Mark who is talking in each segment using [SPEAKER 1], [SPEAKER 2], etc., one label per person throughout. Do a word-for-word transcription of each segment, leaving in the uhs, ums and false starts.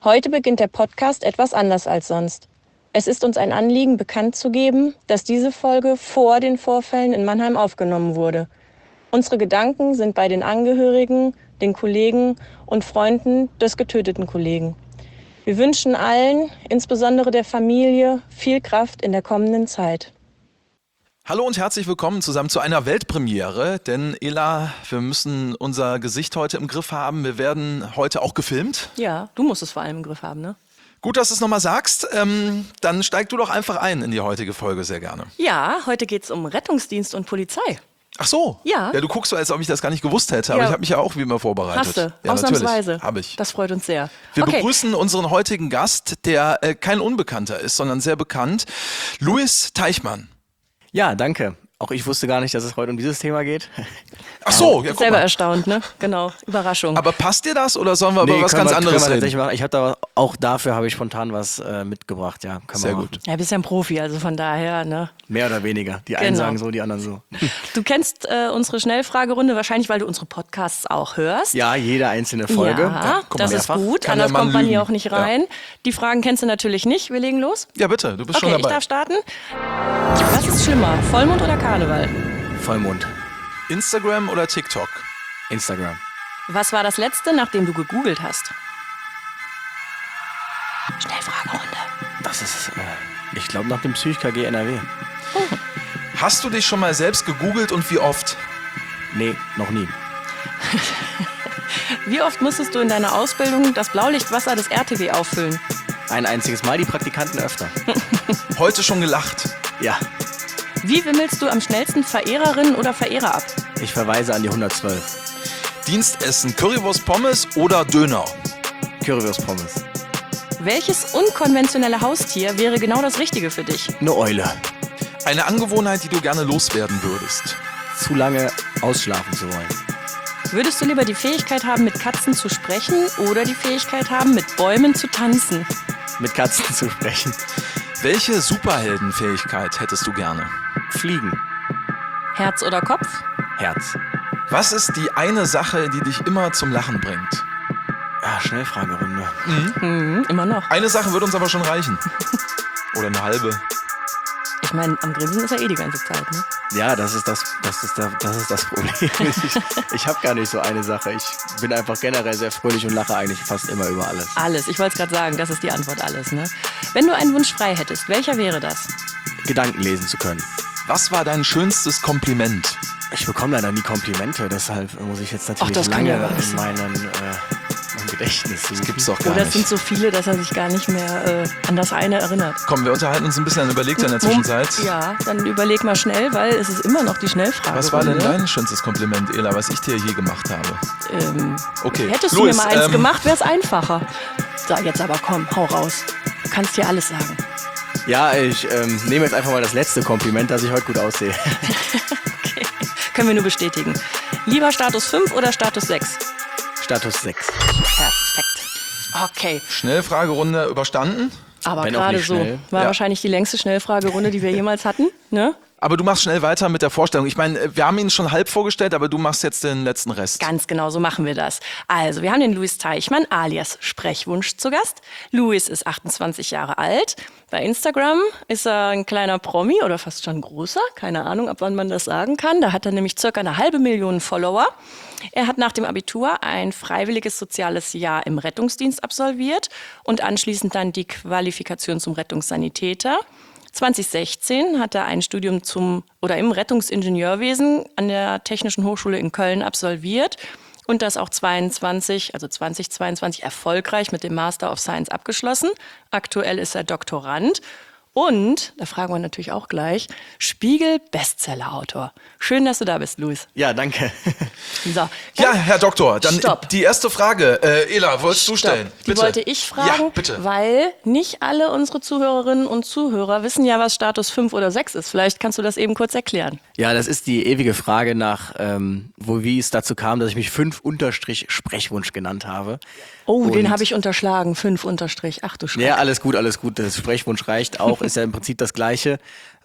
[SPEAKER 1] Heute beginnt der Podcast etwas anders als sonst. Es ist uns ein Anliegen, bekannt zu geben, dass diese Folge vor den Vorfällen in Mannheim aufgenommen wurde. Unsere Gedanken sind bei den Angehörigen, den Kollegen und Freunden des getöteten Kollegen. Wir wünschen allen, insbesondere der Familie, viel Kraft in der kommenden Zeit.
[SPEAKER 2] Hallo und herzlich willkommen zusammen zu einer Weltpremiere, denn Ela, wir müssen unser Gesicht heute im Griff haben. Wir werden heute auch gefilmt.
[SPEAKER 1] Ja, du musst es vor allem im Griff haben, ne?
[SPEAKER 2] Gut, dass du es nochmal sagst. Ähm, dann steig du doch einfach ein in die heutige Folge, sehr gerne.
[SPEAKER 1] Ja, heute geht es um Rettungsdienst und Polizei.
[SPEAKER 2] Ach so.
[SPEAKER 1] Ja.
[SPEAKER 2] Ja, du guckst so, als ob ich das gar nicht gewusst hätte, aber
[SPEAKER 1] Ja.
[SPEAKER 2] ich habe mich ja auch wie immer vorbereitet.
[SPEAKER 1] Hast du,
[SPEAKER 2] ja,
[SPEAKER 1] ausnahmsweise.
[SPEAKER 2] Habe ich.
[SPEAKER 1] Das freut uns sehr.
[SPEAKER 2] Wir
[SPEAKER 1] okay.
[SPEAKER 2] begrüßen unseren heutigen Gast, der äh, kein Unbekannter ist, sondern sehr bekannt, Louis Teichmann.
[SPEAKER 3] Ja, danke. Auch ich wusste gar nicht, dass es heute um dieses Thema geht.
[SPEAKER 2] Ach so, ja, guck
[SPEAKER 1] Selber
[SPEAKER 2] mal.
[SPEAKER 1] erstaunt, ne? Genau, Überraschung.
[SPEAKER 2] Aber passt dir das oder sollen wir
[SPEAKER 3] Nee,
[SPEAKER 2] über was
[SPEAKER 3] können
[SPEAKER 2] ganz
[SPEAKER 3] wir,
[SPEAKER 2] anderes
[SPEAKER 3] können wir
[SPEAKER 2] reden?
[SPEAKER 3] machen. Ich habe da auch dafür habe ich spontan was äh, mitgebracht, ja. Können
[SPEAKER 2] Sehr
[SPEAKER 3] wir machen.
[SPEAKER 2] gut.
[SPEAKER 1] ja, bist ja ein Profi, also von daher, ne?
[SPEAKER 3] Mehr oder weniger. Die einen
[SPEAKER 1] Genau.
[SPEAKER 3] sagen so, die anderen so.
[SPEAKER 1] Du kennst äh, unsere Schnellfragerunde wahrscheinlich, weil du unsere Podcasts auch hörst.
[SPEAKER 3] Ja, jede einzelne Folge.
[SPEAKER 1] Ja,
[SPEAKER 2] guck mal,
[SPEAKER 1] das ist
[SPEAKER 3] mehrfach.
[SPEAKER 1] gut.
[SPEAKER 2] Kann der
[SPEAKER 1] Anders
[SPEAKER 2] Mann
[SPEAKER 1] kommt man hier
[SPEAKER 2] lügen.
[SPEAKER 1] auch nicht
[SPEAKER 2] Ja.
[SPEAKER 1] rein. Die Fragen kennst du natürlich nicht. Wir legen los.
[SPEAKER 2] Ja, bitte, du bist
[SPEAKER 1] Okay,
[SPEAKER 2] schon
[SPEAKER 1] ich
[SPEAKER 2] dabei.
[SPEAKER 1] darf starten. Was ist schlimmer, Vollmond oder Karneval?
[SPEAKER 3] Vollmond.
[SPEAKER 2] Instagram oder TikTok?
[SPEAKER 3] Instagram.
[SPEAKER 1] Was war das letzte, nachdem du gegoogelt hast? Schnellfragerunde.
[SPEAKER 3] Das ist, äh, ich glaube, nach dem Psych-K G N R W.
[SPEAKER 2] Hast du dich schon mal selbst gegoogelt und wie oft?
[SPEAKER 3] Nee, noch nie.
[SPEAKER 1] Wie oft musstest du in deiner Ausbildung das Blaulichtwasser des R T W auffüllen?
[SPEAKER 3] Ein einziges Mal, die Praktikanten öfter.
[SPEAKER 2] Heute schon gelacht?
[SPEAKER 3] Ja,
[SPEAKER 1] Wie wimmelst du am schnellsten Verehrerinnen oder Verehrer ab?
[SPEAKER 3] ich verweise an die hundertzwölf.
[SPEAKER 2] Dienstessen, Currywurst Pommes oder Döner?
[SPEAKER 3] Currywurst Pommes.
[SPEAKER 1] Welches unkonventionelle Haustier wäre genau das Richtige für dich?
[SPEAKER 3] Eine Eule.
[SPEAKER 2] Eine Angewohnheit, die du gerne loswerden würdest?
[SPEAKER 3] Zu lange ausschlafen zu wollen.
[SPEAKER 1] Würdest du lieber die Fähigkeit haben, mit Katzen zu sprechen oder die Fähigkeit haben, mit Bäumen zu tanzen?
[SPEAKER 3] Mit Katzen zu sprechen.
[SPEAKER 2] Welche Superheldenfähigkeit hättest du gerne?
[SPEAKER 3] Fliegen.
[SPEAKER 1] Herz oder Kopf?
[SPEAKER 3] Herz.
[SPEAKER 2] Was ist die eine Sache, die dich immer zum Lachen bringt?
[SPEAKER 3] Ja, Schnellfragerunde.
[SPEAKER 1] Mhm, immer noch.
[SPEAKER 2] Eine Sache würde uns aber schon reichen. Oder eine halbe.
[SPEAKER 1] Ich meine, am Grinsen ist er eh die ganze Zeit, ne?
[SPEAKER 3] Ja, das ist das, das ist der, das ist das Problem. Ich, ich habe gar nicht so eine Sache. Ich bin einfach generell sehr fröhlich und lache eigentlich fast immer über alles.
[SPEAKER 1] Alles. Ich wollte es gerade sagen, das ist die Antwort alles, ne? Wenn du einen Wunsch frei hättest, welcher wäre das?
[SPEAKER 3] Gedanken lesen zu können.
[SPEAKER 2] Was war dein schönstes Kompliment?
[SPEAKER 3] Ich bekomme leider nie Komplimente, deshalb muss ich jetzt natürlich
[SPEAKER 1] das kann
[SPEAKER 3] lange
[SPEAKER 1] ja gar nicht
[SPEAKER 3] in
[SPEAKER 1] sein.
[SPEAKER 3] meinen, äh, meinem Gedächtnis suchen.
[SPEAKER 2] Das gibt's doch gar
[SPEAKER 1] Oder es sind
[SPEAKER 2] nicht.
[SPEAKER 1] so viele, dass er sich gar nicht mehr äh, an das eine erinnert.
[SPEAKER 2] Komm, wir unterhalten uns ein bisschen, dann überlegt er in der Zwischenzeit.
[SPEAKER 1] Ja, dann überleg mal schnell, weil es ist immer noch die Schnellfrage.
[SPEAKER 2] Was war denn dein schönstes Kompliment, Ela, was ich dir je gemacht habe?
[SPEAKER 1] Ähm,
[SPEAKER 2] Okay,
[SPEAKER 1] hättest
[SPEAKER 2] Louis,
[SPEAKER 1] du mir mal eins
[SPEAKER 2] ähm,
[SPEAKER 1] gemacht, wäre es einfacher. So, jetzt aber komm, hau raus. Du kannst dir alles sagen.
[SPEAKER 3] Ja, ich ähm, nehme jetzt einfach mal das letzte Kompliment, dass ich heute gut aussehe.
[SPEAKER 1] Okay, können wir nur bestätigen. Lieber Status fünf oder Status sechs?
[SPEAKER 3] Status sechs.
[SPEAKER 1] Perfekt. Okay,
[SPEAKER 2] Schnellfragerunde überstanden.
[SPEAKER 1] aber
[SPEAKER 3] Wenn auch
[SPEAKER 1] gerade
[SPEAKER 3] nicht
[SPEAKER 1] so.
[SPEAKER 3] schnell.
[SPEAKER 1] War
[SPEAKER 2] Ja.
[SPEAKER 1] wahrscheinlich die längste Schnellfragerunde, die wir jemals hatten, ne?
[SPEAKER 2] Aber du machst schnell weiter mit der Vorstellung. Ich meine, wir haben ihn schon halb vorgestellt, aber du machst jetzt den letzten Rest.
[SPEAKER 1] Ganz genau, so machen wir das. Also, wir haben den Louis Teichmann alias Sprechwunsch zu Gast. Louis ist achtundzwanzig Jahre alt. Bei Instagram ist er ein kleiner Promi oder fast schon großer. Keine Ahnung, ab wann man das sagen kann. Da hat er nämlich circa eine halbe Million Follower. Er hat nach dem Abitur ein freiwilliges soziales Jahr im Rettungsdienst absolviert und anschließend dann die Qualifikation zum Rettungssanitäter. zwanzig sechzehn hat er ein Studium zum oder im Rettungsingenieurwesen an der Technischen Hochschule in Köln absolviert und das auch zweiundzwanzig, also zweitausendzweiundzwanzig erfolgreich mit dem Master of Science abgeschlossen. Aktuell ist er Doktorand. Und, da fragen wir natürlich auch gleich, Spiegel-Bestseller-Autor. Schön, dass du da bist, Louis.
[SPEAKER 3] Ja, danke.
[SPEAKER 1] So,
[SPEAKER 2] Ja, Herr Doktor, dann
[SPEAKER 1] Stopp.
[SPEAKER 2] die erste Frage. Äh, Ela, wolltest du
[SPEAKER 1] Stopp.
[SPEAKER 2] stellen?
[SPEAKER 1] Die
[SPEAKER 2] Bitte.
[SPEAKER 1] wollte ich fragen,
[SPEAKER 2] Ja, bitte.
[SPEAKER 1] weil nicht alle unsere Zuhörerinnen und Zuhörer wissen ja, was Status fünf oder sechs ist. Vielleicht kannst du das eben kurz erklären.
[SPEAKER 3] Ja, das ist die ewige Frage nach, ähm, wo, wie es dazu kam, dass ich mich fünf Unterstrich Sprechwunsch genannt habe.
[SPEAKER 1] Oh, den
[SPEAKER 3] Und-
[SPEAKER 1] habe ich unterschlagen. fünf Unterstrich. Ach du Schreck.
[SPEAKER 3] Ja, alles gut, alles gut. Das Sprechwunsch reicht auch, ist ja im Prinzip das Gleiche.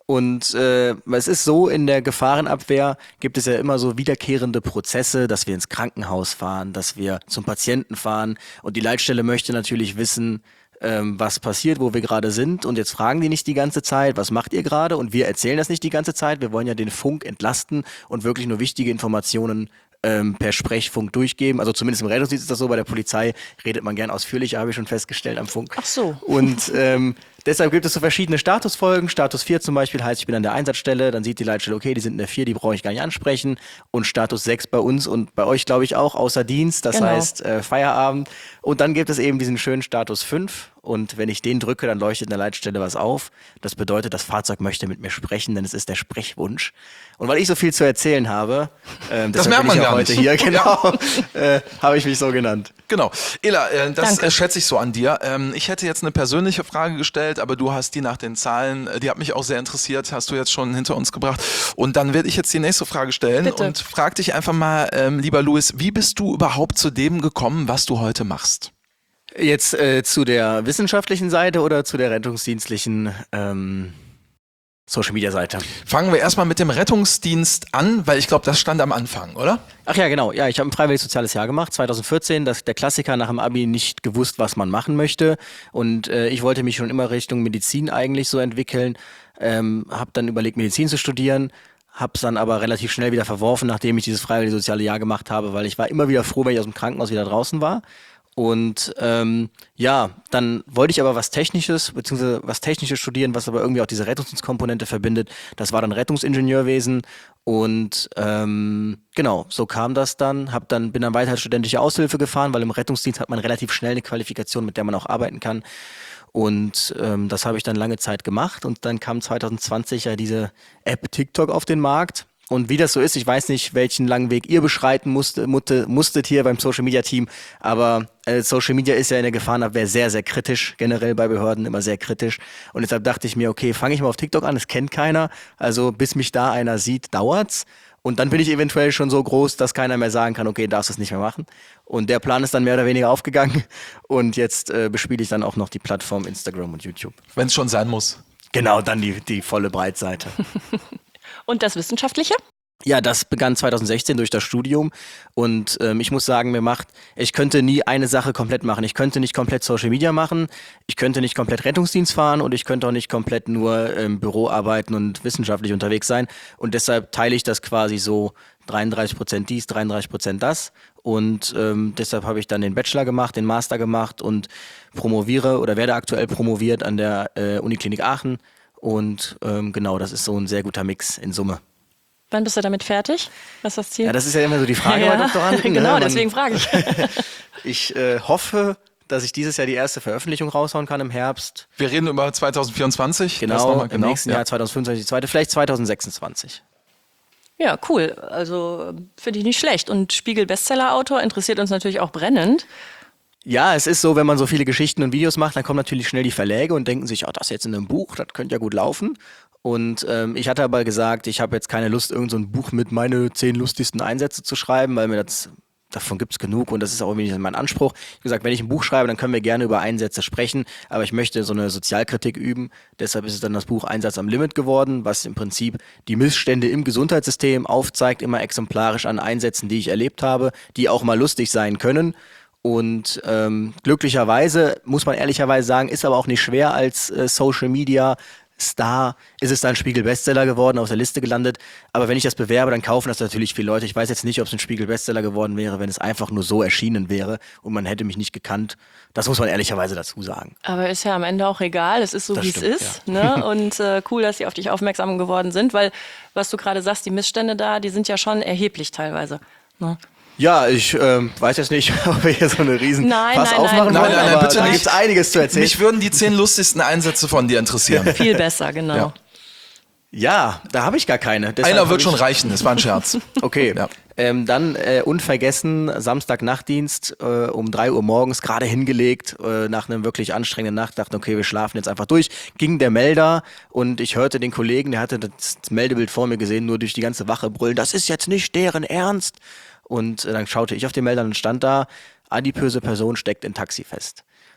[SPEAKER 3] Und äh, es ist so, in der Gefahrenabwehr gibt es ja immer so wiederkehrende Prozesse, dass wir ins Krankenhaus fahren, dass wir zum Patienten fahren. Und die Leitstelle möchte natürlich wissen, ähm, was passiert, wo wir gerade sind. Und jetzt fragen die nicht die ganze Zeit, was macht ihr gerade? Und wir erzählen das nicht die ganze Zeit. Wir wollen ja den Funk entlasten und wirklich nur wichtige Informationen ähm, per Sprechfunk durchgeben. Also zumindest im Rettungsdienst ist das so, bei der Polizei redet man gern ausführlicher, habe ich schon festgestellt am Funk.
[SPEAKER 1] Ach so.
[SPEAKER 3] Und ähm, deshalb gibt es so verschiedene Statusfolgen. Status vier zum Beispiel heißt, ich bin an der Einsatzstelle, dann sieht die Leitstelle, okay, die sind in der vier, die brauche ich gar nicht ansprechen. Und Status sechs bei uns und bei euch, glaube ich, auch, außer Dienst, das
[SPEAKER 1] Genau.
[SPEAKER 3] heißt äh, Feierabend. Und dann gibt es eben diesen schönen Status fünf. Und wenn ich den drücke, dann leuchtet in der Leitstelle was auf. Das bedeutet, das Fahrzeug möchte mit mir sprechen, denn es ist der Sprechwunsch. Und weil ich so viel zu erzählen habe, ähm,
[SPEAKER 2] Das
[SPEAKER 3] deshalb
[SPEAKER 2] merkt
[SPEAKER 3] bin ich
[SPEAKER 2] man
[SPEAKER 3] auch
[SPEAKER 2] gar
[SPEAKER 3] heute
[SPEAKER 2] nicht.
[SPEAKER 3] hier, genau, äh, habe ich mich so genannt.
[SPEAKER 2] Genau. Ela, äh, das
[SPEAKER 1] Danke.
[SPEAKER 2] äh, schätze ich so an dir. Ähm, ich hätte jetzt eine persönliche Frage gestellt, aber du hast die nach den Zahlen, äh, die hat mich auch sehr interessiert, hast du jetzt schon hinter uns gebracht. Und dann werde ich jetzt die nächste Frage stellen
[SPEAKER 1] Bitte.
[SPEAKER 2] und frag dich einfach mal, ähm, lieber Louis, wie bist du überhaupt zu dem gekommen, was du heute machst?
[SPEAKER 3] Jetzt äh, zu der wissenschaftlichen Seite oder zu der rettungsdienstlichen ähm, Social-Media-Seite?
[SPEAKER 2] Fangen wir erstmal mit dem Rettungsdienst an, weil ich glaube, das stand am Anfang, oder?
[SPEAKER 3] Ach ja, genau. Ja, ich habe ein freiwilliges soziales Jahr gemacht, zwanzig vierzehn. Das der Klassiker nach dem Abi, nicht gewusst, was man machen möchte. Und äh, ich wollte mich schon immer Richtung Medizin eigentlich so entwickeln. Ähm, habe dann überlegt, Medizin zu studieren. Hab's dann aber relativ schnell wieder verworfen, nachdem ich dieses freiwillige soziale Jahr gemacht habe, weil ich war immer wieder froh, wenn ich aus dem Krankenhaus wieder draußen war. Und ähm, ja, dann wollte ich aber was Technisches, beziehungsweise was Technisches studieren, was aber irgendwie auch diese Rettungsdienstkomponente verbindet. Das war dann Rettungsingenieurwesen. Und ähm, genau, so kam das dann. Hab dann bin dann weiter als studentische Aushilfe gefahren, weil im Rettungsdienst hat man relativ schnell eine Qualifikation, mit der man auch arbeiten kann. Und ähm, das habe ich dann lange Zeit gemacht. Und dann kam zwanzig zwanzig ja diese App TikTok auf den Markt. Und wie das so ist, ich weiß nicht, welchen langen Weg ihr beschreiten musste, mutte, musstet hier beim Social Media Team, aber äh, Social Media ist ja in der Gefahrenabwehr sehr, sehr kritisch, generell bei Behörden immer sehr kritisch. Und deshalb dachte ich mir, okay, fange ich mal auf TikTok an, es kennt keiner, also bis mich da einer sieht, dauert's. Und dann bin ich eventuell schon so groß, dass keiner mehr sagen kann, okay, darfst du es nicht mehr machen. Und der Plan ist dann mehr oder weniger aufgegangen. Und jetzt äh, bespiele ich dann auch noch die Plattform Instagram und YouTube.
[SPEAKER 2] Wenn es schon sein muss.
[SPEAKER 3] Genau, dann die, die volle Breitseite.
[SPEAKER 1] Und das Wissenschaftliche?
[SPEAKER 3] Ja, das begann zwanzig sechzehn durch das Studium und ähm, ich muss sagen, mir macht, ich könnte nie eine Sache komplett machen. Ich könnte nicht komplett Social Media machen, ich könnte nicht komplett Rettungsdienst fahren und ich könnte auch nicht komplett nur im Büro arbeiten und wissenschaftlich unterwegs sein. Und deshalb teile ich das quasi so dreiunddreißig Prozent dies, dreiunddreißig Prozent das. Und ähm, deshalb habe ich dann den Bachelor gemacht, den Master gemacht und promoviere oder werde aktuell promoviert an der äh, Uniklinik Aachen. Und ähm, genau, das ist so ein sehr guter Mix in Summe.
[SPEAKER 1] Wann bist du damit fertig? Was ist das Ziel?
[SPEAKER 3] Ja, das ist ja immer so die Frage
[SPEAKER 1] Ja,
[SPEAKER 3] bei Doktoranden.
[SPEAKER 1] genau,
[SPEAKER 3] ne? Man-
[SPEAKER 1] deswegen frage ich.
[SPEAKER 3] Ich äh, hoffe, dass ich dieses Jahr die erste Veröffentlichung raushauen kann im Herbst.
[SPEAKER 2] Wir reden über zwanzig vierundzwanzig. Das
[SPEAKER 3] Genau,
[SPEAKER 2] nochmal,
[SPEAKER 3] im nächsten
[SPEAKER 2] ja.
[SPEAKER 3] Jahr zwanzig fünfundzwanzig die zweite, vielleicht zwanzig sechsundzwanzig.
[SPEAKER 1] Ja, cool. Also finde ich nicht schlecht. Und Spiegel-Bestseller-Autor interessiert uns natürlich auch brennend.
[SPEAKER 3] Ja, es ist so, wenn man so viele Geschichten und Videos macht, dann kommen natürlich schnell die Verläge und denken sich, oh, das jetzt in einem Buch, das könnte ja gut laufen. Und ähm, ich hatte aber gesagt, ich habe jetzt keine Lust, irgend so ein Buch mit meine zehn lustigsten Einsätze zu schreiben, weil mir das, davon gibt's genug und das ist auch irgendwie nicht mein Anspruch. Ich habe gesagt, wenn ich ein Buch schreibe, dann können wir gerne über Einsätze sprechen, aber ich möchte so eine Sozialkritik üben. Deshalb ist es dann das Buch Einsatz am Limit geworden, was im Prinzip die Missstände im Gesundheitssystem aufzeigt, immer exemplarisch an Einsätzen, die ich erlebt habe, die auch mal lustig sein können. Und ähm, glücklicherweise, muss man ehrlicherweise sagen, ist aber auch nicht schwer als äh, Social Media Star, ist es dann Spiegel-Bestseller geworden, auf der Liste gelandet. Aber wenn ich das bewerbe, dann kaufen das natürlich viele Leute. Ich weiß jetzt nicht, ob es ein Spiegel-Bestseller geworden wäre, wenn es einfach nur so erschienen wäre und man hätte mich nicht gekannt. Das muss man ehrlicherweise dazu sagen.
[SPEAKER 1] Aber ist ja am Ende auch egal. Es ist so,
[SPEAKER 3] Das
[SPEAKER 1] wie es
[SPEAKER 3] stimmt,
[SPEAKER 1] ist. Ne? Und äh, cool, dass sie auf dich aufmerksam geworden sind, weil, was du gerade sagst, die Missstände da, die sind ja schon erheblich teilweise. Ne?
[SPEAKER 3] Ja, ich ähm, weiß jetzt nicht, ob wir hier so eine riesen
[SPEAKER 1] Nein,
[SPEAKER 3] Fass
[SPEAKER 1] nein,
[SPEAKER 3] aufmachen
[SPEAKER 1] nein.
[SPEAKER 3] wollen,
[SPEAKER 2] Nein, nein, nein,
[SPEAKER 3] aber
[SPEAKER 2] bitte
[SPEAKER 3] da
[SPEAKER 2] nicht.
[SPEAKER 3] gibt es einiges zu erzählen.
[SPEAKER 2] Mich würden die zehn lustigsten Einsätze von dir interessieren.
[SPEAKER 1] Viel besser, genau.
[SPEAKER 2] Ja.
[SPEAKER 3] Ja, da habe ich gar keine. Deshalb
[SPEAKER 2] Einer
[SPEAKER 3] hab
[SPEAKER 2] wird
[SPEAKER 3] ich-
[SPEAKER 2] schon reichen, das war ein Scherz.
[SPEAKER 3] Okay,
[SPEAKER 2] Ja.
[SPEAKER 3] ähm, dann äh, unvergessen, Samstag-Nachtdienst äh, um drei Uhr morgens, gerade hingelegt, äh, nach einem wirklich anstrengenden Nacht, dachten, okay, wir schlafen jetzt einfach durch, ging der Melder und ich hörte den Kollegen, der hatte das Meldebild vor mir gesehen, nur durch die ganze Wache brüllen, das ist jetzt nicht deren Ernst. Und äh, dann schaute ich auf den Melder und stand da, adipöse Person steckt in Taxi fest.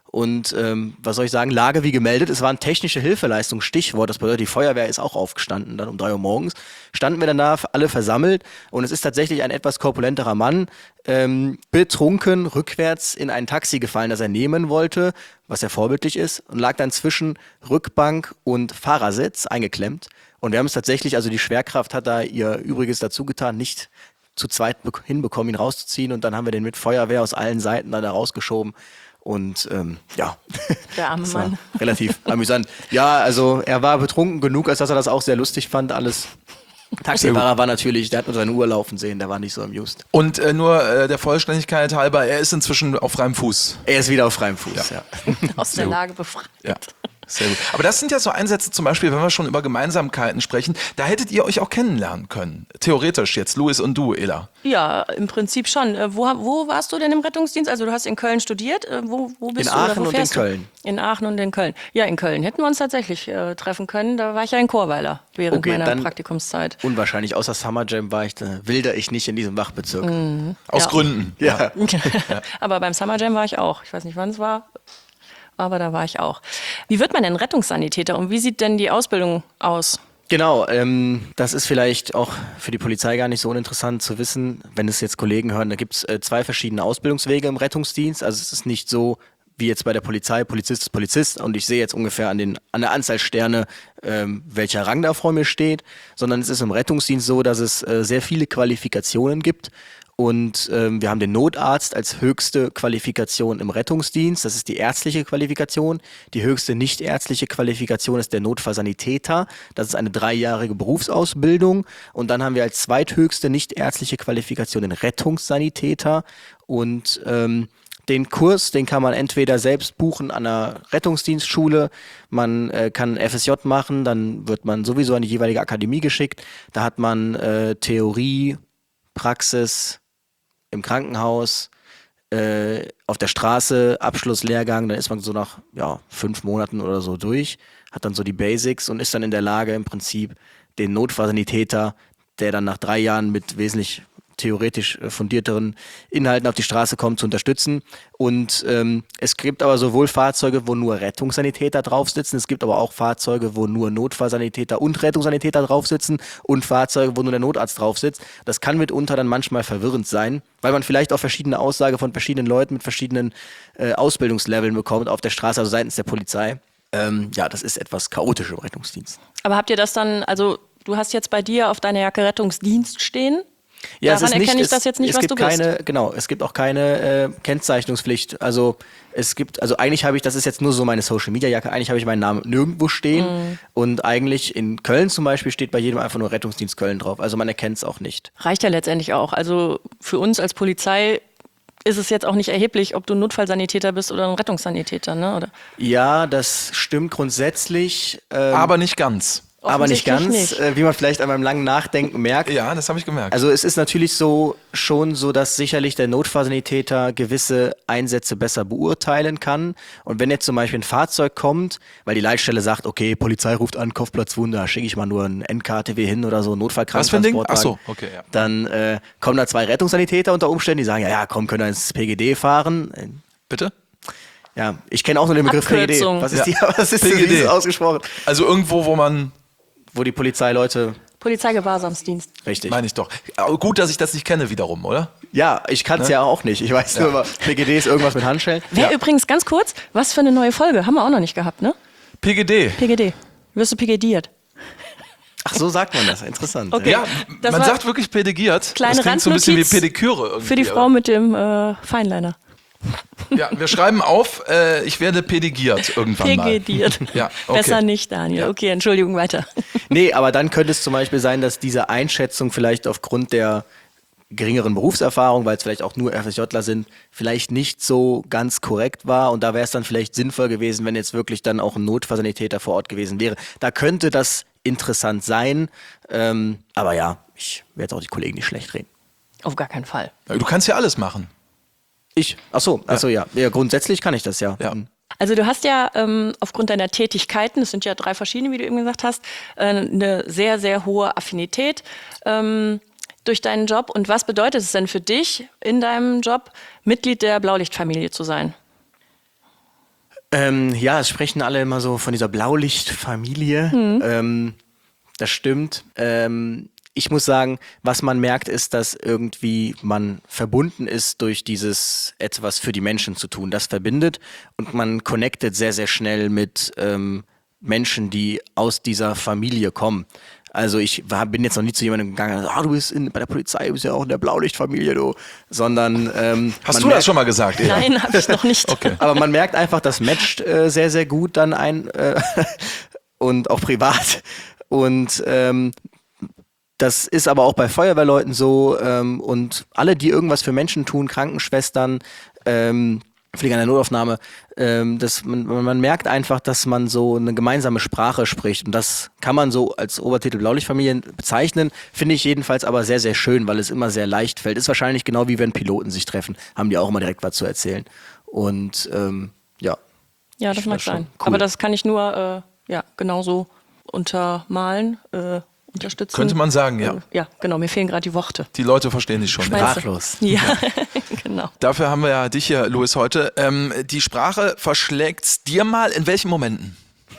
[SPEAKER 3] Und ähm, was soll ich sagen, Lage wie gemeldet, es waren technische Hilfeleistungen, Stichwort, das bedeutet, die Feuerwehr ist auch aufgestanden, dann um drei Uhr morgens, standen wir dann da alle versammelt und es ist tatsächlich ein etwas korpulenterer Mann, ähm, betrunken, rückwärts in ein Taxi gefallen, das er nehmen wollte, was ja vorbildlich ist, und lag dann zwischen Rückbank und Fahrersitz eingeklemmt. Und wir haben es tatsächlich, also die Schwerkraft hat da ihr Übriges dazu getan, nicht zu zweit hinbekommen, ihn rauszuziehen, und dann haben wir den mit Feuerwehr aus allen Seiten dann da rausgeschoben. Und ähm, ja,
[SPEAKER 1] Der arme
[SPEAKER 3] das war
[SPEAKER 1] Mann.
[SPEAKER 3] relativ amüsant. Ja, also er war betrunken genug, als dass er das auch sehr lustig fand, alles. Taxifahrer war natürlich, der hat nur seine Uhr laufen sehen, der war nicht so amused.
[SPEAKER 2] Und äh, nur äh, der Vollständigkeit halber, er ist inzwischen auf freiem Fuß.
[SPEAKER 3] Er ist wieder auf freiem Fuß, ja.
[SPEAKER 1] Aus der Lage befreit.
[SPEAKER 2] Ja. Sehr gut. Aber das sind ja so Einsätze, zum Beispiel, wenn wir schon über Gemeinsamkeiten sprechen, da hättet ihr euch auch kennenlernen können. Theoretisch jetzt, Louis und du, Ela.
[SPEAKER 1] Ja, im Prinzip schon. Äh, Wo, wo warst du denn im Rettungsdienst? Also du hast in Köln studiert. Äh, Wo, wo bist
[SPEAKER 3] In
[SPEAKER 1] du? oder
[SPEAKER 3] Aachen
[SPEAKER 1] wo
[SPEAKER 3] und in
[SPEAKER 1] fährst du?
[SPEAKER 3] Köln.
[SPEAKER 1] In Aachen und in Köln. Ja, in Köln hätten wir uns tatsächlich äh, treffen können. Da war ich ja in Chorweiler während
[SPEAKER 3] Okay,
[SPEAKER 1] meiner
[SPEAKER 3] dann-
[SPEAKER 1] Praktikumszeit.
[SPEAKER 3] Unwahrscheinlich, außer Summer Jam war ich, da wilder ich nicht in diesem Wachbezirk.
[SPEAKER 2] Aus
[SPEAKER 1] Ja.
[SPEAKER 2] Gründen.
[SPEAKER 3] Ja.
[SPEAKER 1] Aber beim Summer Jam war ich auch. Ich weiß nicht, wann es war, aber da war ich auch. Wie wird man denn Rettungssanitäter und wie sieht denn die Ausbildung aus?
[SPEAKER 3] Genau, ähm, das ist vielleicht auch für die Polizei gar nicht so uninteressant zu wissen, wenn es jetzt Kollegen hören, da gibt es äh, zwei verschiedene Ausbildungswege im Rettungsdienst. Also es ist nicht so wie jetzt bei der Polizei, Polizist ist Polizist und ich sehe jetzt ungefähr an, den, an der Anzahl Sterne, ähm, welcher Rang da vor mir steht, sondern es ist im Rettungsdienst so, dass es äh, sehr viele Qualifikationen gibt. Und ähm, wir haben den Notarzt als höchste Qualifikation im Rettungsdienst. Das ist die ärztliche Qualifikation. Die höchste nichtärztliche Qualifikation ist der Notfallsanitäter. Das ist eine dreijährige Berufsausbildung. Und dann haben wir als zweithöchste nichtärztliche Qualifikation den Rettungssanitäter. Und ähm, den Kurs, den kann man entweder selbst buchen an einer Rettungsdienstschule, man äh, kann F S J machen, dann wird man sowieso an die jeweilige Akademie geschickt. Da hat man äh, Theorie, Praxis, im Krankenhaus, äh, auf der Straße, Abschlusslehrgang, dann ist man so nach ja, fünf Monaten oder so durch, hat dann so die Basics und ist dann in der Lage, im Prinzip den Notfallsanitäter, der dann nach drei Jahren mit wesentlich theoretisch äh, fundierteren Inhalten auf die Straße kommt, zu unterstützen. Und ähm, es gibt aber sowohl Fahrzeuge, wo nur Rettungssanitäter drauf sitzen, es gibt aber auch Fahrzeuge, wo nur Notfallsanitäter und Rettungssanitäter drauf sitzen und Fahrzeuge, wo nur der Notarzt drauf sitzt. Das kann mitunter dann manchmal verwirrend sein, weil man vielleicht auch verschiedene Aussagen von verschiedenen Leuten mit verschiedenen äh, Ausbildungsleveln bekommt auf der Straße, also seitens der Polizei. Ähm, ja, das ist etwas chaotisch im Rettungsdienst.
[SPEAKER 1] Aber habt ihr das dann, also du hast jetzt bei dir auf deiner Jacke Rettungsdienst stehen?
[SPEAKER 3] Ja,
[SPEAKER 1] Daran
[SPEAKER 3] es ist nicht,
[SPEAKER 1] erkenne ich
[SPEAKER 3] es,
[SPEAKER 1] das jetzt nicht,
[SPEAKER 3] es
[SPEAKER 1] was
[SPEAKER 3] gibt
[SPEAKER 1] du bist.
[SPEAKER 3] keine, genau, es gibt auch keine äh, Kennzeichnungspflicht. Also es gibt, also eigentlich habe ich, das ist jetzt nur so meine Social Media Jacke, eigentlich habe ich meinen Namen nirgendwo stehen
[SPEAKER 1] Mhm.
[SPEAKER 3] und eigentlich in Köln zum Beispiel steht bei jedem einfach nur Rettungsdienst Köln drauf. Also man erkennt es auch nicht.
[SPEAKER 1] Reicht ja letztendlich auch. Also für uns als Polizei ist es jetzt auch nicht erheblich, ob du ein Notfallsanitäter bist oder ein Rettungssanitäter, ne? Oder?
[SPEAKER 3] Ja, das stimmt grundsätzlich, ähm,
[SPEAKER 2] Aber nicht ganz.
[SPEAKER 3] aber nicht ganz,
[SPEAKER 1] Offensichtlich nicht.
[SPEAKER 3] Äh, wie man vielleicht an meinem langen Nachdenken merkt.
[SPEAKER 2] Ja, das habe ich gemerkt.
[SPEAKER 3] Also es ist natürlich so schon so, dass sicherlich der Notfallsanitäter gewisse Einsätze besser beurteilen kann. Und wenn jetzt zum Beispiel ein Fahrzeug kommt, weil die Leitstelle sagt, okay, Polizei ruft an, Kopfplatzwunde, da schicke ich mal nur ein N K T W hin oder so, einen
[SPEAKER 2] Was für ein Ding?
[SPEAKER 3] Notfallkrankentransportwagen.
[SPEAKER 2] Ach so, okay, ja.
[SPEAKER 3] Dann äh, kommen da zwei Rettungssanitäter unter Umständen, die sagen, ja, ja, komm, können wir ins P G D fahren. Äh,
[SPEAKER 2] Bitte?
[SPEAKER 3] Ja, ich kenne auch nur den Begriff
[SPEAKER 1] Abkürzung.
[SPEAKER 3] P G D. Was ist,
[SPEAKER 2] Ja.
[SPEAKER 3] die, was ist
[SPEAKER 2] P G D.
[SPEAKER 3] wie ist es ausgesprochen?
[SPEAKER 2] Also irgendwo, wo man,
[SPEAKER 3] Wo die Polizeileute,
[SPEAKER 1] Polizeigewahrsamsdienst.
[SPEAKER 3] richtig.
[SPEAKER 2] meine ich doch. Aber gut, dass ich das nicht kenne wiederum, oder?
[SPEAKER 3] Ja, ich kann es ja auch nicht. Ich weiß nur, P G D ist irgendwas mit Handschellen.
[SPEAKER 1] Wer übrigens, ganz kurz, was für eine neue Folge? Haben wir auch noch nicht gehabt, ne?
[SPEAKER 2] P G D.
[SPEAKER 1] P G D. Wirst du P G D-iert?
[SPEAKER 3] Ach, so sagt man das. Interessant.
[SPEAKER 1] Okay.
[SPEAKER 2] Ja,
[SPEAKER 1] Das
[SPEAKER 2] man
[SPEAKER 1] war
[SPEAKER 2] sagt wirklich pedigiert.
[SPEAKER 1] kleine
[SPEAKER 2] das klingt so ein bisschen wie
[SPEAKER 1] Randnotiz
[SPEAKER 2] Pediküre irgendwie.
[SPEAKER 1] Für die Frau mit dem äh, Feinliner.
[SPEAKER 2] Ja, wir schreiben auf, äh, ich werde pedigiert irgendwann mal.
[SPEAKER 1] P G-diert.
[SPEAKER 2] Ja, okay.
[SPEAKER 1] Besser nicht, Daniel.
[SPEAKER 2] Ja.
[SPEAKER 1] Okay, Entschuldigung, weiter.
[SPEAKER 3] Nee, aber dann könnte es zum Beispiel sein, dass diese Einschätzung vielleicht aufgrund der geringeren Berufserfahrung, weil es vielleicht auch nur F S Jler sind, vielleicht nicht so ganz korrekt war. Und da wäre es dann vielleicht sinnvoll gewesen, wenn jetzt wirklich dann auch ein Notfallsanitäter vor Ort gewesen wäre. Da könnte das interessant sein. Ähm, aber ja, ich werde jetzt auch die Kollegen nicht schlecht reden.
[SPEAKER 1] Auf gar keinen Fall.
[SPEAKER 2] Du kannst ja alles machen.
[SPEAKER 3] Ich? Ach so, ach so, ja. ja. Grundsätzlich kann ich das ja.
[SPEAKER 2] Ja.
[SPEAKER 1] Also du hast ja ähm, aufgrund deiner Tätigkeiten, es sind ja drei verschiedene, wie du eben gesagt hast, äh, eine sehr, sehr hohe Affinität ähm, durch deinen Job. Und was bedeutet es denn für dich in deinem Job, Mitglied der Blaulichtfamilie zu sein?
[SPEAKER 3] Ähm, ja, es sprechen alle immer so von dieser Blaulichtfamilie.
[SPEAKER 1] Mhm.
[SPEAKER 3] Ähm, das stimmt. Ähm, ich muss sagen, was man merkt, ist, dass irgendwie man verbunden ist durch dieses etwas für die Menschen zu tun. Das verbindet und man connectet sehr, sehr schnell mit ähm, Menschen, die aus dieser Familie kommen. Also ich war, bin jetzt noch nie zu jemandem gegangen, ah, du bist in, bei der Polizei, du bist ja auch in der Blaulichtfamilie, du. Sondern ähm,
[SPEAKER 2] Hast
[SPEAKER 3] man
[SPEAKER 2] du
[SPEAKER 3] merkt,
[SPEAKER 2] das schon mal gesagt? Ela?
[SPEAKER 1] Nein, habe ich noch nicht.
[SPEAKER 2] Okay.
[SPEAKER 3] aber man merkt einfach, das matcht äh, sehr, sehr gut dann ein äh, und auch privat. Und ähm, das ist aber auch bei Feuerwehrleuten so ähm, und alle, die irgendwas für Menschen tun, Krankenschwestern, ähm, Pfleger in der Notaufnahme, ähm, das, man, man merkt einfach, dass man so eine gemeinsame Sprache spricht und das kann man so als Obertitel Blaulichtfamilien bezeichnen, finde ich jedenfalls aber sehr, sehr schön, weil es immer sehr leicht fällt. Ist wahrscheinlich genau wie wenn Piloten sich treffen, haben die auch immer direkt was zu erzählen und ähm, ja.
[SPEAKER 1] Ja, das
[SPEAKER 3] Ich
[SPEAKER 1] mag
[SPEAKER 3] find das schon
[SPEAKER 1] sein.
[SPEAKER 3] cool.
[SPEAKER 1] Aber das kann ich nur äh, ja, genauso untermalen, äh, unterstützen.
[SPEAKER 2] Könnte man sagen, ja.
[SPEAKER 1] Äh, ja, genau, mir fehlen gerade die Worte.
[SPEAKER 2] Die Leute verstehen dich schon.
[SPEAKER 1] Meinst du?
[SPEAKER 3] Sprachlos.
[SPEAKER 1] Ja, genau.
[SPEAKER 2] Dafür haben wir ja dich hier, Louis, heute. Ähm, die Sprache verschlägt's dir mal in welchen Momenten?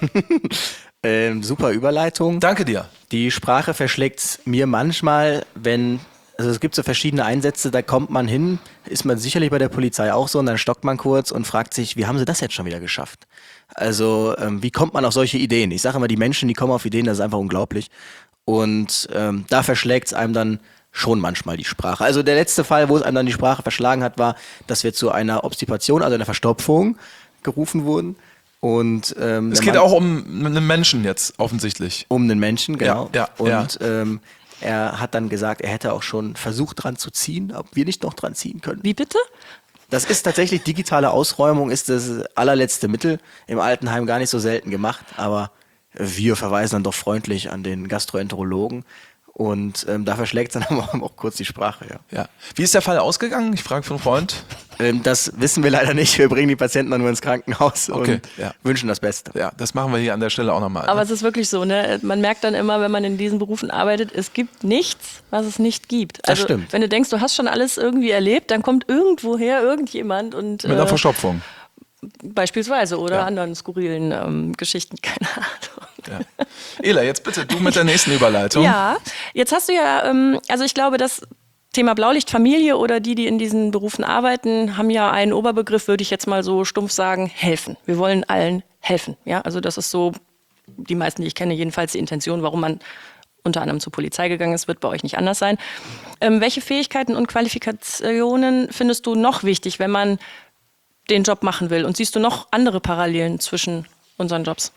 [SPEAKER 3] Ähm, super Überleitung.
[SPEAKER 2] Danke dir.
[SPEAKER 3] Die Sprache verschlägt mir manchmal, wenn, also es gibt so verschiedene Einsätze, da kommt man hin, ist man sicherlich bei der Polizei auch so und dann stockt man kurz und fragt sich, wie haben sie das jetzt schon wieder geschafft? Also ähm, wie kommt man auf solche Ideen? Ich sage immer, die Menschen, die kommen auf Ideen, das ist einfach unglaublich. Und ähm, da verschlägt es einem dann schon manchmal die Sprache. Also der letzte Fall, wo es einem dann die Sprache verschlagen hat, war, dass wir zu einer Obstipation, also einer Verstopfung gerufen wurden. Und ähm,
[SPEAKER 2] Es
[SPEAKER 3] der
[SPEAKER 2] geht
[SPEAKER 3] Mann-
[SPEAKER 2] auch um einen Menschen jetzt, offensichtlich.
[SPEAKER 3] um den Menschen, genau.
[SPEAKER 2] Ja, ja,
[SPEAKER 3] und ähm, er hat dann gesagt, er hätte auch schon versucht dran zu ziehen, ob wir nicht noch dran ziehen können.
[SPEAKER 1] Wie bitte?
[SPEAKER 3] Das ist tatsächlich, digitale Ausräumung ist das allerletzte Mittel. Im Altenheim gar nicht so selten gemacht, aber wir verweisen dann doch freundlich an den Gastroenterologen. Und ähm, da verschlägt es dann aber auch kurz die Sprache, ja.
[SPEAKER 2] Ja. Wie ist der Fall ausgegangen? Ich frage für einen Freund.
[SPEAKER 3] Ähm, das wissen wir leider nicht. Wir bringen die Patienten dann nur ins Krankenhaus
[SPEAKER 2] Okay,
[SPEAKER 3] und
[SPEAKER 2] ja.
[SPEAKER 3] wünschen das Beste.
[SPEAKER 2] Ja, das machen wir hier an der Stelle auch nochmal.
[SPEAKER 1] Aber es ist wirklich so, ne? Man merkt dann immer, wenn man in diesen Berufen arbeitet, es gibt nichts, was es nicht gibt. Also,
[SPEAKER 3] stimmt.
[SPEAKER 1] wenn du denkst, du hast schon alles irgendwie erlebt, dann kommt irgendwoher irgendjemand und
[SPEAKER 2] Mit einer
[SPEAKER 1] äh,
[SPEAKER 2] Verstopfung.
[SPEAKER 1] beispielsweise oder
[SPEAKER 2] Ja.
[SPEAKER 1] anderen skurrilen ähm, Geschichten, keine Ahnung.
[SPEAKER 2] Ja. Ela, jetzt bitte du mit der nächsten Überleitung.
[SPEAKER 1] Ja, jetzt hast du ja, ähm, also ich glaube, das Thema Blaulichtfamilie oder die, die in diesen Berufen arbeiten, haben ja einen Oberbegriff, würde ich jetzt mal so stumpf sagen, helfen. Wir wollen allen helfen. Ja, also das ist so, die meisten, die ich kenne, jedenfalls die Intention, warum man unter anderem zur Polizei gegangen ist, wird bei euch nicht anders sein. Ähm, welche Fähigkeiten und Qualifikationen findest du noch wichtig, wenn man den Job machen will? Und siehst du noch andere Parallelen zwischen unseren Jobs?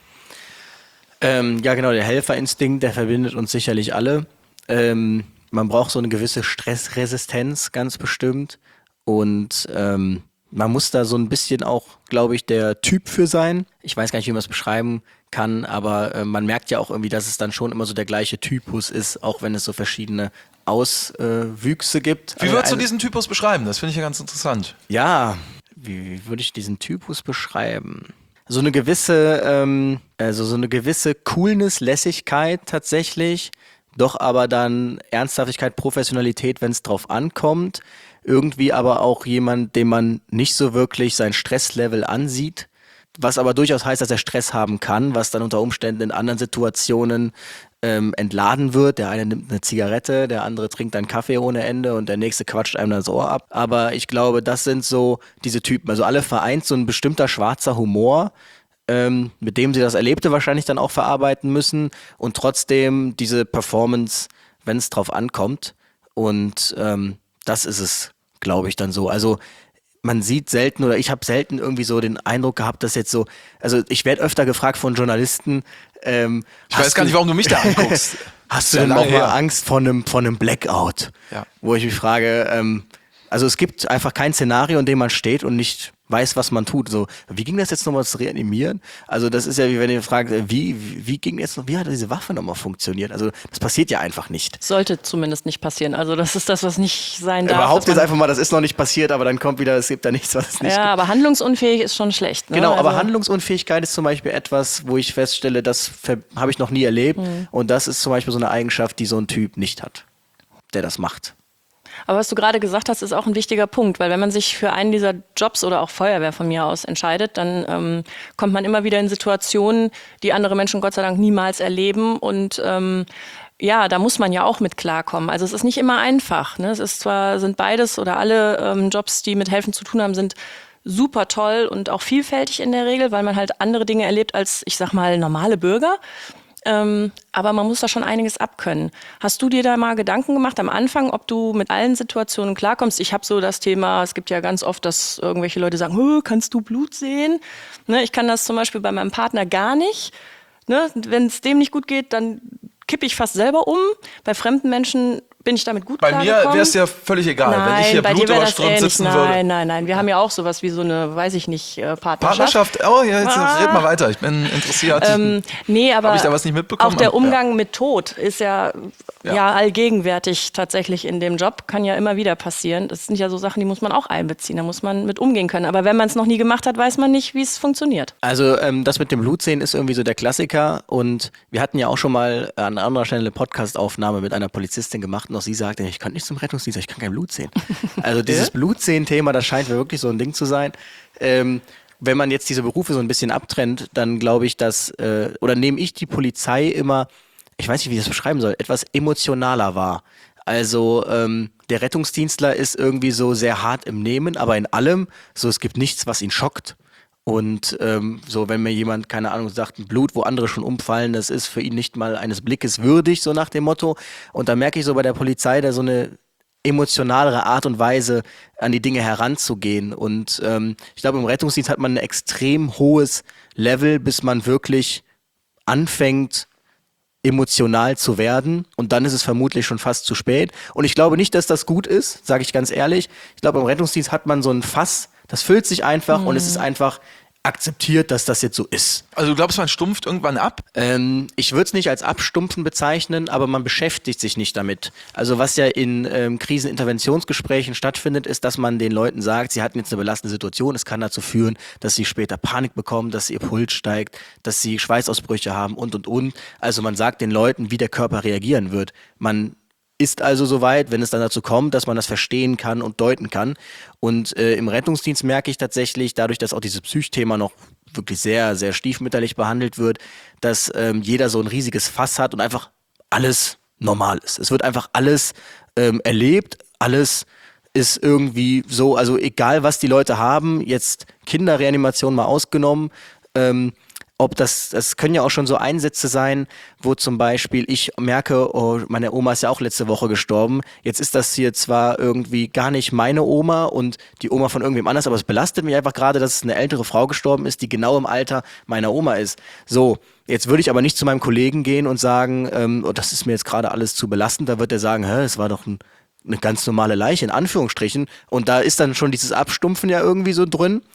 [SPEAKER 3] Ähm, ja, genau, der Helferinstinkt, der verbindet uns sicherlich alle. Ähm, man braucht so eine gewisse Stressresistenz, ganz bestimmt. Und ähm, man muss da so ein bisschen auch, glaube ich, der Typ für sein. Ich weiß gar nicht, wie man es beschreiben kann, aber äh, man merkt ja auch irgendwie, dass es dann schon immer so der gleiche Typus ist, auch wenn es so verschiedene Auswüchse gibt.
[SPEAKER 2] Wie
[SPEAKER 3] Also
[SPEAKER 2] würdest du
[SPEAKER 3] ein-
[SPEAKER 2] diesen Typus beschreiben? Das finde ich ja ganz interessant.
[SPEAKER 3] Ja, wie, wie würde ich diesen Typus beschreiben? So eine gewisse, ähm, also so eine gewisse Coolness, Lässigkeit tatsächlich, doch aber dann Ernsthaftigkeit, Professionalität, wenn es drauf ankommt. Irgendwie aber auch jemand, dem man nicht so wirklich sein Stresslevel ansieht, was aber durchaus heißt, dass er Stress haben kann, was dann unter Umständen in anderen Situationen ähm, entladen wird. Der eine nimmt eine Zigarette, der andere trinkt einen Kaffee ohne Ende und der nächste quatscht einem das Ohr ab. Aber ich glaube, das sind so diese Typen. Also alle vereint so ein bestimmter schwarzer Humor, ähm, mit dem sie das Erlebte wahrscheinlich dann auch verarbeiten müssen und trotzdem diese Performance, wenn es drauf ankommt. Und ähm, das ist es, glaube ich, dann so. Also man sieht selten oder ich habe selten irgendwie so den Eindruck gehabt, dass jetzt so, also ich werde öfter gefragt von Journalisten, ähm,
[SPEAKER 2] Ich weiß gar nicht, warum du mich da anguckst.
[SPEAKER 3] hast
[SPEAKER 2] Ist
[SPEAKER 3] du
[SPEAKER 2] ja
[SPEAKER 3] denn
[SPEAKER 2] lange
[SPEAKER 3] auch mal
[SPEAKER 2] her.
[SPEAKER 3] Angst vor einem vor einem Blackout?
[SPEAKER 2] Ja.
[SPEAKER 3] Wo ich mich frage, ähm, also es gibt einfach kein Szenario, in dem man steht und nicht weiß, was man tut. So, wie ging das jetzt nochmal zu reanimieren? Also das ist ja wie wenn ihr fragt, äh, wie, wie, wie ging jetzt noch, wie hat diese Waffe nochmal funktioniert? Also das passiert ja einfach nicht.
[SPEAKER 1] Sollte zumindest nicht passieren. Also das ist das, was nicht sein darf.
[SPEAKER 3] Überhaupt
[SPEAKER 1] dass
[SPEAKER 3] jetzt
[SPEAKER 1] man-
[SPEAKER 3] einfach mal, das ist noch nicht passiert, aber dann kommt wieder, es gibt da nichts, was es nicht
[SPEAKER 1] Ja, aber handlungsunfähig ist schon schlecht. Ne?
[SPEAKER 3] Genau, aber
[SPEAKER 1] Also-
[SPEAKER 3] Handlungsunfähigkeit ist zum Beispiel etwas, wo ich feststelle, das ver- habe ich noch nie erlebt. Und das ist zum Beispiel so eine Eigenschaft, die so ein Typ nicht hat, der das macht.
[SPEAKER 1] Aber was du gerade gesagt hast, ist auch ein wichtiger Punkt, weil wenn man sich für einen dieser Jobs oder auch Feuerwehr von mir aus entscheidet, dann ähm, kommt man immer wieder in Situationen, die andere Menschen Gott sei Dank niemals erleben und ähm, ja, da muss man ja auch mit klarkommen. Also es ist nicht immer einfach. Ne? Es ist zwar, sind beides oder alle ähm, Jobs, die mit Helfen zu tun haben, sind super toll und auch vielfältig in der Regel, weil man halt andere Dinge erlebt als, ich sag mal, normale Bürger. Ähm, aber man muss da schon einiges abkönnen. Hast du dir da mal Gedanken gemacht am Anfang, ob du mit allen Situationen klarkommst? Ich habe so das Thema, es gibt ja ganz oft, dass irgendwelche Leute sagen, kannst du Blut sehen? Ne, ich kann das zum Beispiel bei meinem Partner gar nicht. Ne, wenn es dem nicht gut geht, dann kippe ich fast selber um. Bei fremden Menschen bin ich damit gut
[SPEAKER 2] Bei
[SPEAKER 1] klargekommen.
[SPEAKER 2] mir wäre es ja völlig egal,
[SPEAKER 1] nein,
[SPEAKER 2] wenn ich hier
[SPEAKER 1] bei dir wär das
[SPEAKER 2] blutüberströmt
[SPEAKER 1] ähnlich.
[SPEAKER 2] sitzen
[SPEAKER 1] nein,
[SPEAKER 2] würde.
[SPEAKER 1] Nein, nein, nein. Wir haben ja auch sowas wie so eine, weiß ich nicht, äh, Partnerschaft.
[SPEAKER 2] Partnerschaft? Oh, ja, jetzt
[SPEAKER 1] Ah.
[SPEAKER 2] red mal weiter. Ich bin interessiert.
[SPEAKER 1] Ähm, nee, aber
[SPEAKER 2] Hab ich da was nicht mitbekommen?
[SPEAKER 1] auch der
[SPEAKER 2] Ja.
[SPEAKER 1] Umgang mit Tod ist ja, ja.
[SPEAKER 2] Ja.
[SPEAKER 1] allgegenwärtig tatsächlich in dem Job. Kann ja immer wieder passieren. Das sind ja so Sachen, die muss man auch einbeziehen. Da muss man mit umgehen können. Aber wenn man es noch nie gemacht hat, weiß man nicht, wie es funktioniert.
[SPEAKER 3] Also ähm, das mit dem Blutsehen ist irgendwie so der Klassiker und wir hatten ja auch schon mal an anderer Stelle eine Podcast-Aufnahme mit einer Polizistin gemacht und auch sie sagte, ich kann nicht zum Rettungsdienst, ich kann kein Blut sehen. Also dieses Blutsehen-Thema, das scheint mir wirklich so ein Ding zu sein. Ähm, wenn man jetzt diese Berufe so ein bisschen abtrennt, dann glaube ich, dass, äh, oder nehme ich die Polizei immer, ich weiß nicht, wie ich das beschreiben soll, etwas emotionaler wahr. Also ähm, der Rettungsdienstler ist irgendwie so sehr hart im Nehmen, aber in allem, so es gibt nichts, was ihn schockt. Und ähm, so, wenn mir jemand, keine Ahnung, sagt, ein Blut, wo andere schon umfallen, das ist für ihn nicht mal eines Blickes würdig, so nach dem Motto. Und da merke ich so bei der Polizei da so eine emotionalere Art und Weise, an die Dinge heranzugehen. Und ähm, ich glaube, im Rettungsdienst hat man ein extrem hohes Level, bis man wirklich anfängt, emotional zu werden. Und dann ist es vermutlich schon fast zu spät. Und ich glaube nicht, dass das gut ist, sage ich ganz ehrlich. Ich glaube, im Rettungsdienst hat man so ein Fass, das füllt sich einfach mhm. und es ist einfach akzeptiert, dass das jetzt so ist.
[SPEAKER 2] Also du glaubst, man stumpft irgendwann ab?
[SPEAKER 3] Ähm, ich würde es nicht als Abstumpfen bezeichnen, aber man beschäftigt sich nicht damit. Also was ja in ähm, Kriseninterventionsgesprächen stattfindet, ist, dass man den Leuten sagt, sie hatten jetzt eine belastende Situation, es kann dazu führen, dass sie später Panik bekommen, dass ihr Puls steigt, dass sie Schweißausbrüche haben und, und, und. Also man sagt den Leuten, wie der Körper reagieren wird. Man ist also soweit, wenn es dann dazu kommt, dass man das verstehen kann und deuten kann. Und äh, im Rettungsdienst merke ich tatsächlich, dadurch, dass auch dieses Psychthema noch wirklich sehr, sehr stiefmütterlich behandelt wird, dass ähm, jeder so ein riesiges Fass hat und einfach alles normal ist. Es wird einfach alles ähm, erlebt, alles ist irgendwie so, also egal was die Leute haben, jetzt Kinderreanimation mal ausgenommen, ähm, ob das, das können ja auch schon so Einsätze sein, wo zum Beispiel ich merke, oh, meine Oma ist ja auch letzte Woche gestorben. Jetzt ist das hier zwar irgendwie gar nicht meine Oma und die Oma von irgendwem anders, aber es belastet mich einfach gerade, dass eine ältere Frau gestorben ist, die genau im Alter meiner Oma ist. So, jetzt würde ich aber nicht zu meinem Kollegen gehen und sagen, ähm, oh, das ist mir jetzt gerade alles zu belastend. Da wird er sagen, hä, es war doch ein, eine ganz normale Leiche, in Anführungsstrichen. Und da ist dann schon dieses Abstumpfen ja irgendwie so drin.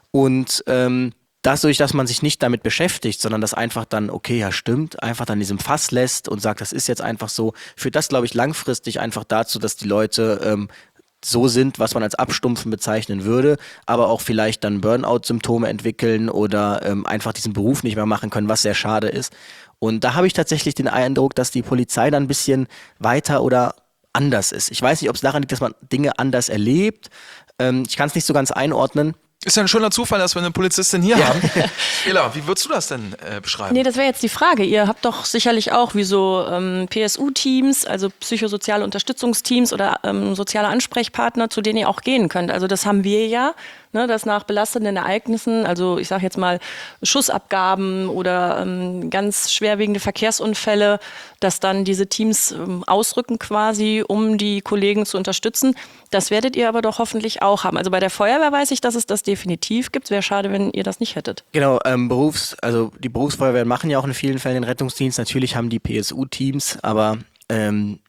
[SPEAKER 3] Und ähm, dadurch, dass man sich nicht damit beschäftigt, sondern das einfach dann, okay, ja stimmt, einfach dann in diesem Fass lässt und sagt, das ist jetzt einfach so, führt das, glaube ich, langfristig einfach dazu, dass die Leute ähm, so sind, was man als Abstumpfen bezeichnen würde, aber auch vielleicht dann Burnout-Symptome entwickeln oder ähm, einfach diesen Beruf nicht mehr machen können, was sehr schade ist. Und da habe ich tatsächlich den Eindruck, dass die Polizei dann ein bisschen weiter oder anders ist. Ich weiß nicht, ob es daran liegt, dass man Dinge anders erlebt. Ähm, ich kann es nicht so ganz einordnen.
[SPEAKER 2] Ist ja ein schöner Zufall, dass wir eine Polizistin hier ja. haben. Ela, wie würdest du das denn äh, beschreiben?
[SPEAKER 1] Nee, das wäre jetzt die Frage. Ihr habt doch sicherlich auch wie so ähm, P S U-Teams, also psychosoziale Unterstützungsteams oder ähm, soziale Ansprechpartner, zu denen ihr auch gehen könnt. Also das haben wir ja, ne, dass nach belastenden Ereignissen, also ich sage jetzt mal Schussabgaben oder ähm, ganz schwerwiegende Verkehrsunfälle, dass dann diese Teams ähm, ausrücken quasi, um die Kollegen zu unterstützen. Das werdet ihr aber doch hoffentlich auch haben. Also bei der Feuerwehr weiß ich, dass es das definitiv gibt. Wäre schade, wenn ihr das nicht hättet.
[SPEAKER 3] Genau, ähm, Berufs-, also die Berufsfeuerwehren machen ja auch in vielen Fällen den Rettungsdienst. Natürlich haben die P S U-Teams, aber ähm,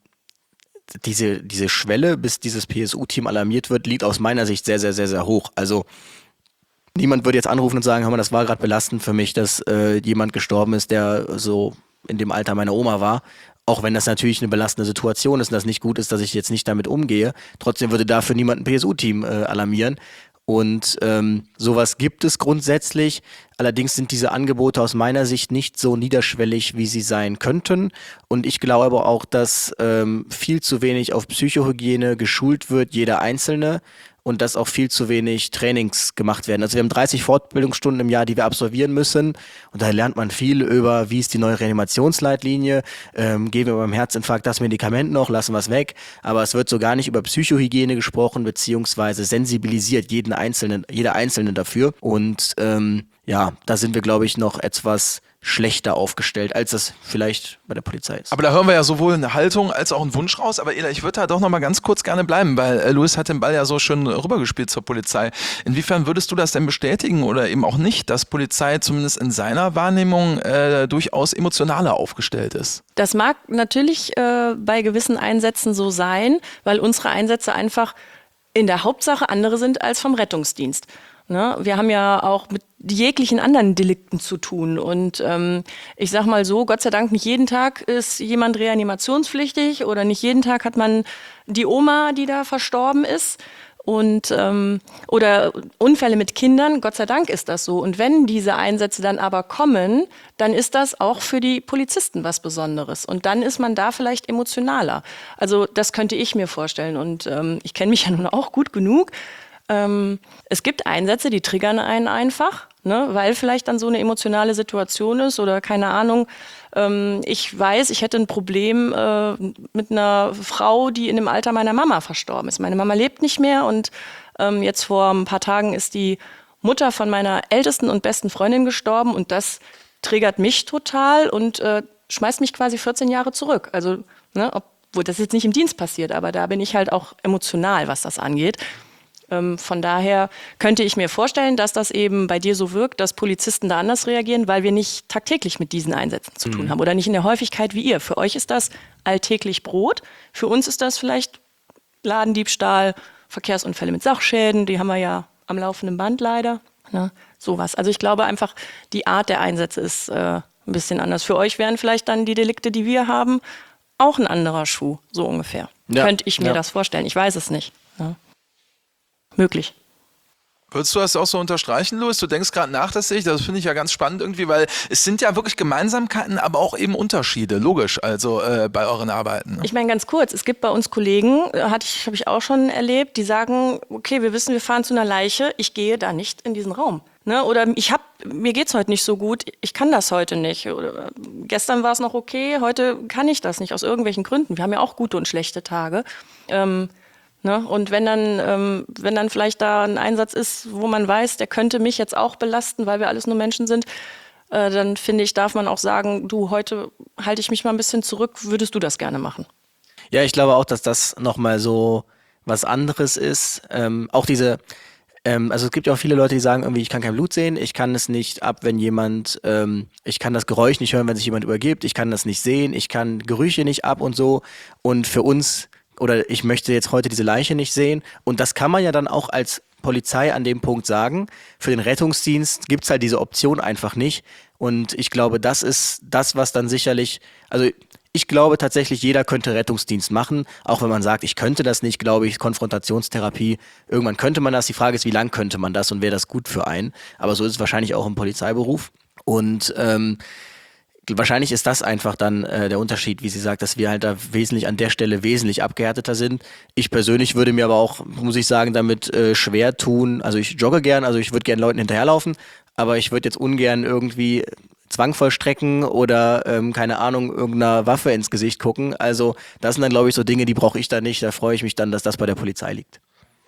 [SPEAKER 3] diese, diese Schwelle, bis dieses P S U-Team alarmiert wird, liegt aus meiner Sicht sehr, sehr, sehr, sehr hoch. Also niemand würde jetzt anrufen und sagen, hör mal, das war gerade belastend für mich, dass äh, jemand gestorben ist, der so in dem Alter meiner Oma war. Auch wenn das natürlich eine belastende Situation ist und das nicht gut ist, dass ich jetzt nicht damit umgehe. Trotzdem würde dafür niemand ein P S U-Team äh, alarmieren. Und ähm, sowas gibt es grundsätzlich. Allerdings sind diese Angebote aus meiner Sicht nicht so niederschwellig, wie sie sein könnten. Und ich glaube aber auch, dass ähm, viel zu wenig auf Psychohygiene geschult wird, jeder Einzelne. Und dass auch viel zu wenig Trainings gemacht werden. Also wir haben dreißig Fortbildungsstunden im Jahr, die wir absolvieren müssen. Und da lernt man viel über, wie ist die neue Reanimationsleitlinie, ähm, geben wir beim Herzinfarkt das Medikament noch, lassen wir es weg. Aber es wird so gar nicht über Psychohygiene gesprochen, beziehungsweise sensibilisiert jeden Einzelnen, jeder Einzelne dafür. Und ähm, ja, da sind wir, glaube ich, noch etwas schlechter aufgestellt, als das vielleicht bei der Polizei ist.
[SPEAKER 2] Aber da hören wir ja sowohl eine Haltung als auch einen Wunsch raus. Aber Ela, ich würde da doch noch mal ganz kurz gerne bleiben, weil äh, Luis hat den Ball ja so schön rübergespielt zur Polizei. Inwiefern würdest du das denn bestätigen oder eben auch nicht, dass Polizei zumindest in seiner Wahrnehmung äh, durchaus emotionaler aufgestellt ist?
[SPEAKER 1] Das mag natürlich äh, bei gewissen Einsätzen so sein, weil unsere Einsätze einfach in der Hauptsache andere sind als vom Rettungsdienst. Ne? Wir haben ja auch mit jeglichen anderen Delikten zu tun. Und ähm, ich sag mal so, Gott sei Dank, nicht jeden Tag ist jemand reanimationspflichtig oder nicht jeden Tag hat man die Oma, die da verstorben ist. Und ähm, oder Unfälle mit Kindern, Gott sei Dank ist das so. Und wenn diese Einsätze dann aber kommen, dann ist das auch für die Polizisten was Besonderes. Und dann ist man da vielleicht emotionaler. Also das könnte ich mir vorstellen. Und ähm, ich kenne mich ja nun auch gut genug. Ähm, es gibt Einsätze, die triggern einen einfach, ne, weil vielleicht dann so eine emotionale Situation ist oder keine Ahnung. Ähm, ich weiß, ich hätte ein Problem äh, mit einer Frau, die in dem Alter meiner Mama verstorben ist. Meine Mama lebt nicht mehr und ähm, jetzt vor ein paar Tagen ist die Mutter von meiner ältesten und besten Freundin gestorben und das triggert mich total und äh, schmeißt mich quasi vierzehn Jahre zurück. Also, ne, obwohl das jetzt nicht im Dienst passiert, aber da bin ich halt auch emotional, was das angeht. Ähm, von daher könnte ich mir vorstellen, dass das eben bei dir so wirkt, dass Polizisten da anders reagieren, weil wir nicht tagtäglich mit diesen Einsätzen zu tun haben oder nicht in der Häufigkeit wie ihr. Für euch ist das alltäglich Brot, für uns ist das vielleicht Ladendiebstahl, Verkehrsunfälle mit Sachschäden, die haben wir ja am laufenden Band leider, ne? Sowas. Also ich glaube einfach, die Art der Einsätze ist äh, ein bisschen anders. Für euch wären vielleicht dann die Delikte, die wir haben, auch ein anderer Schuh, so ungefähr. Ja. Könnte ich mir ja. das vorstellen, ich weiß es nicht. Ne? Möglich.
[SPEAKER 2] Würdest du das auch so unterstreichen, Luis? Du denkst gerade nach, das sehe ich, das finde ich ja ganz spannend irgendwie, weil es sind ja wirklich Gemeinsamkeiten, aber auch eben Unterschiede, logisch, also äh, bei euren Arbeiten. Ne?
[SPEAKER 1] Ich meine ganz kurz, es gibt bei uns Kollegen, hatte ich, habe ich auch schon erlebt, die sagen, okay, wir wissen, wir fahren zu einer Leiche, ich gehe da nicht in diesen Raum. Ne? Oder ich hab, mir geht's heute nicht so gut, ich kann das heute nicht. Oder gestern war es noch okay, heute kann ich das nicht, aus irgendwelchen Gründen. Wir haben ja auch gute und schlechte Tage. Ähm, Ne? Und wenn dann, ähm, wenn dann vielleicht da ein Einsatz ist, wo man weiß, der könnte mich jetzt auch belasten, weil wir alles nur Menschen sind, äh, dann finde ich, darf man auch sagen, du, heute halte ich mich mal ein bisschen zurück, würdest du das gerne machen?
[SPEAKER 3] Ja, ich glaube auch, dass das nochmal so was anderes ist. Ähm, auch diese, ähm, also es gibt ja auch viele Leute, die sagen irgendwie, ich kann kein Blut sehen, ich kann es nicht ab, wenn jemand, ähm, ich kann das Geräusch nicht hören, wenn sich jemand übergibt, ich kann das nicht sehen, ich kann Gerüche nicht ab und so. Und für uns oder ich möchte jetzt heute diese Leiche nicht sehen. Und das kann man ja dann auch als Polizei an dem Punkt sagen. Für den Rettungsdienst gibt es halt diese Option einfach nicht. Und ich glaube, das ist das, was dann sicherlich, also ich glaube tatsächlich, jeder könnte Rettungsdienst machen. Auch wenn man sagt, ich könnte das nicht, glaube ich, Konfrontationstherapie. Irgendwann könnte man das. Die Frage ist, wie lang könnte man das und wäre das gut für einen? Aber so ist es wahrscheinlich auch im Polizeiberuf. Und ähm, wahrscheinlich ist das einfach dann äh, der Unterschied, wie sie sagt, dass wir halt da wesentlich an der Stelle wesentlich abgehärteter sind. Ich persönlich würde mir aber auch, muss ich sagen, damit äh, schwer tun. Also ich jogge gern, also ich würde gern Leuten hinterherlaufen, aber ich würde jetzt ungern irgendwie Zwang vollstrecken oder, ähm, keine Ahnung, irgendeiner Waffe ins Gesicht gucken. Also das sind dann, glaube ich, so Dinge, die brauche ich da nicht. Da freue ich mich dann, dass das bei der Polizei liegt.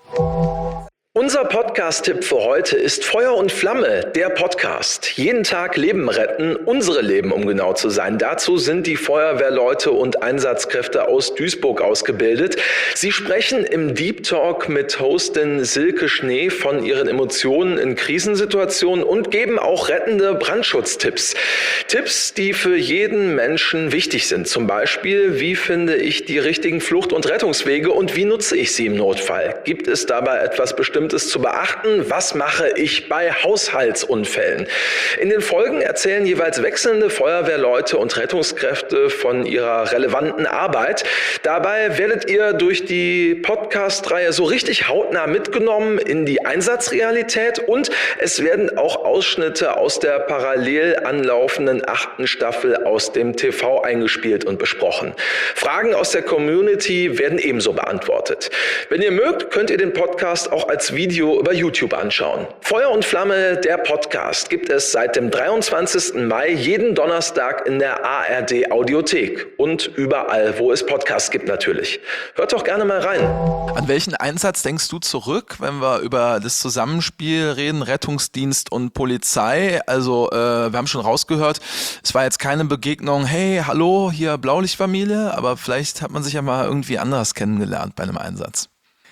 [SPEAKER 4] Unser Podcast-Tipp für heute ist Feuer und Flamme, der Podcast. Jeden Tag Leben retten, unsere Leben, um genau zu sein. Dazu sind die Feuerwehrleute und Einsatzkräfte aus Duisburg ausgebildet. Sie sprechen im Deep Talk mit Hostin Silke Schnee von ihren Emotionen in Krisensituationen und geben auch rettende Brandschutztipps. Tipps, die für jeden Menschen wichtig sind. Zum Beispiel, wie finde ich die richtigen Flucht- und Rettungswege und wie nutze ich sie im Notfall? Gibt es dabei etwas Bestimmtes, Bestimmtes zu beachten? Was mache ich bei Haushaltsunfällen? In den Folgen erzählen jeweils wechselnde Feuerwehrleute und Rettungskräfte von ihrer relevanten Arbeit. Dabei werdet ihr durch die Podcast-Reihe so richtig hautnah mitgenommen in die Einsatzrealität und es werden auch Ausschnitte aus der parallel anlaufenden achten Staffel aus dem T V eingespielt und besprochen. Fragen aus der Community werden ebenso beantwortet. Wenn ihr mögt, könnt ihr den Podcast auch als Video über YouTube anschauen. Feuer und Flamme, der Podcast, gibt es seit dem dreiundzwanzigsten Mai jeden Donnerstag in der A R D Audiothek und überall, wo es Podcasts gibt natürlich. Hört doch gerne mal rein.
[SPEAKER 2] An welchen Einsatz denkst du zurück, wenn wir über das Zusammenspiel reden, Rettungsdienst und Polizei? Also äh, wir haben schon rausgehört, es war jetzt keine Begegnung, hey, hallo, hier Blaulichtfamilie, aber vielleicht hat man sich ja mal irgendwie anders kennengelernt bei einem Einsatz.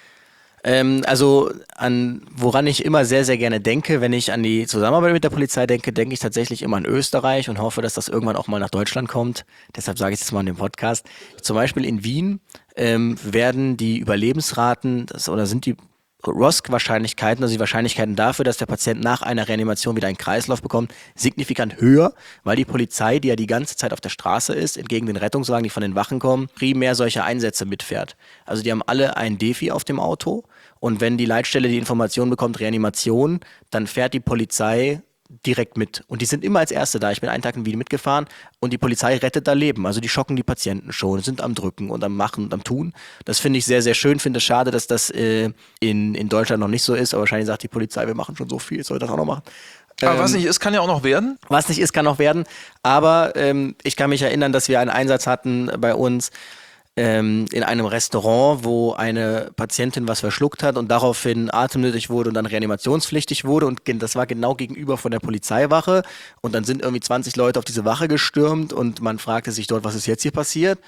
[SPEAKER 3] Ähm, also an woran ich immer sehr, sehr gerne denke, wenn ich an die Zusammenarbeit mit der Polizei denke, denke ich tatsächlich immer an Österreich und hoffe, dass das irgendwann auch mal nach Deutschland kommt. Deshalb sage ich es jetzt mal in dem Podcast. Zum Beispiel in Wien ähm, werden die Überlebensraten das, oder sind die R O S C-Wahrscheinlichkeiten, also die Wahrscheinlichkeiten dafür, dass der Patient nach einer Reanimation wieder einen Kreislauf bekommt, signifikant höher, weil die Polizei, die ja die ganze Zeit auf der Straße ist, entgegen den Rettungswagen, die von den Wachen kommen, primär solche Einsätze mitfährt. Also die haben alle ein Defi auf dem Auto und wenn die Leitstelle die Information bekommt, Reanimation, dann fährt die Polizei direkt mit. Und die sind immer als Erste da. Ich bin einen Tag in Wien mitgefahren und die Polizei rettet da Leben. Also die schocken die Patienten schon, sind am Drücken und am Machen und am Tun. Das finde ich sehr, sehr schön. Finde es schade, dass das äh, in, in Deutschland noch nicht so ist. Aber wahrscheinlich sagt die Polizei, wir machen schon so viel, soll das auch noch machen.
[SPEAKER 2] Aber
[SPEAKER 3] ähm,
[SPEAKER 2] was nicht ist, kann ja auch noch werden.
[SPEAKER 3] Was nicht ist, kann noch werden. Aber ähm, ich kann mich erinnern, dass wir einen Einsatz hatten bei uns ähm, in einem Restaurant, wo eine Patientin was verschluckt hat und daraufhin atemnötig wurde und dann reanimationspflichtig wurde. Und gen- das war genau gegenüber von der Polizeiwache. Und dann sind irgendwie zwanzig Leute auf diese Wache gestürmt und man fragte sich dort, was ist jetzt hier passiert?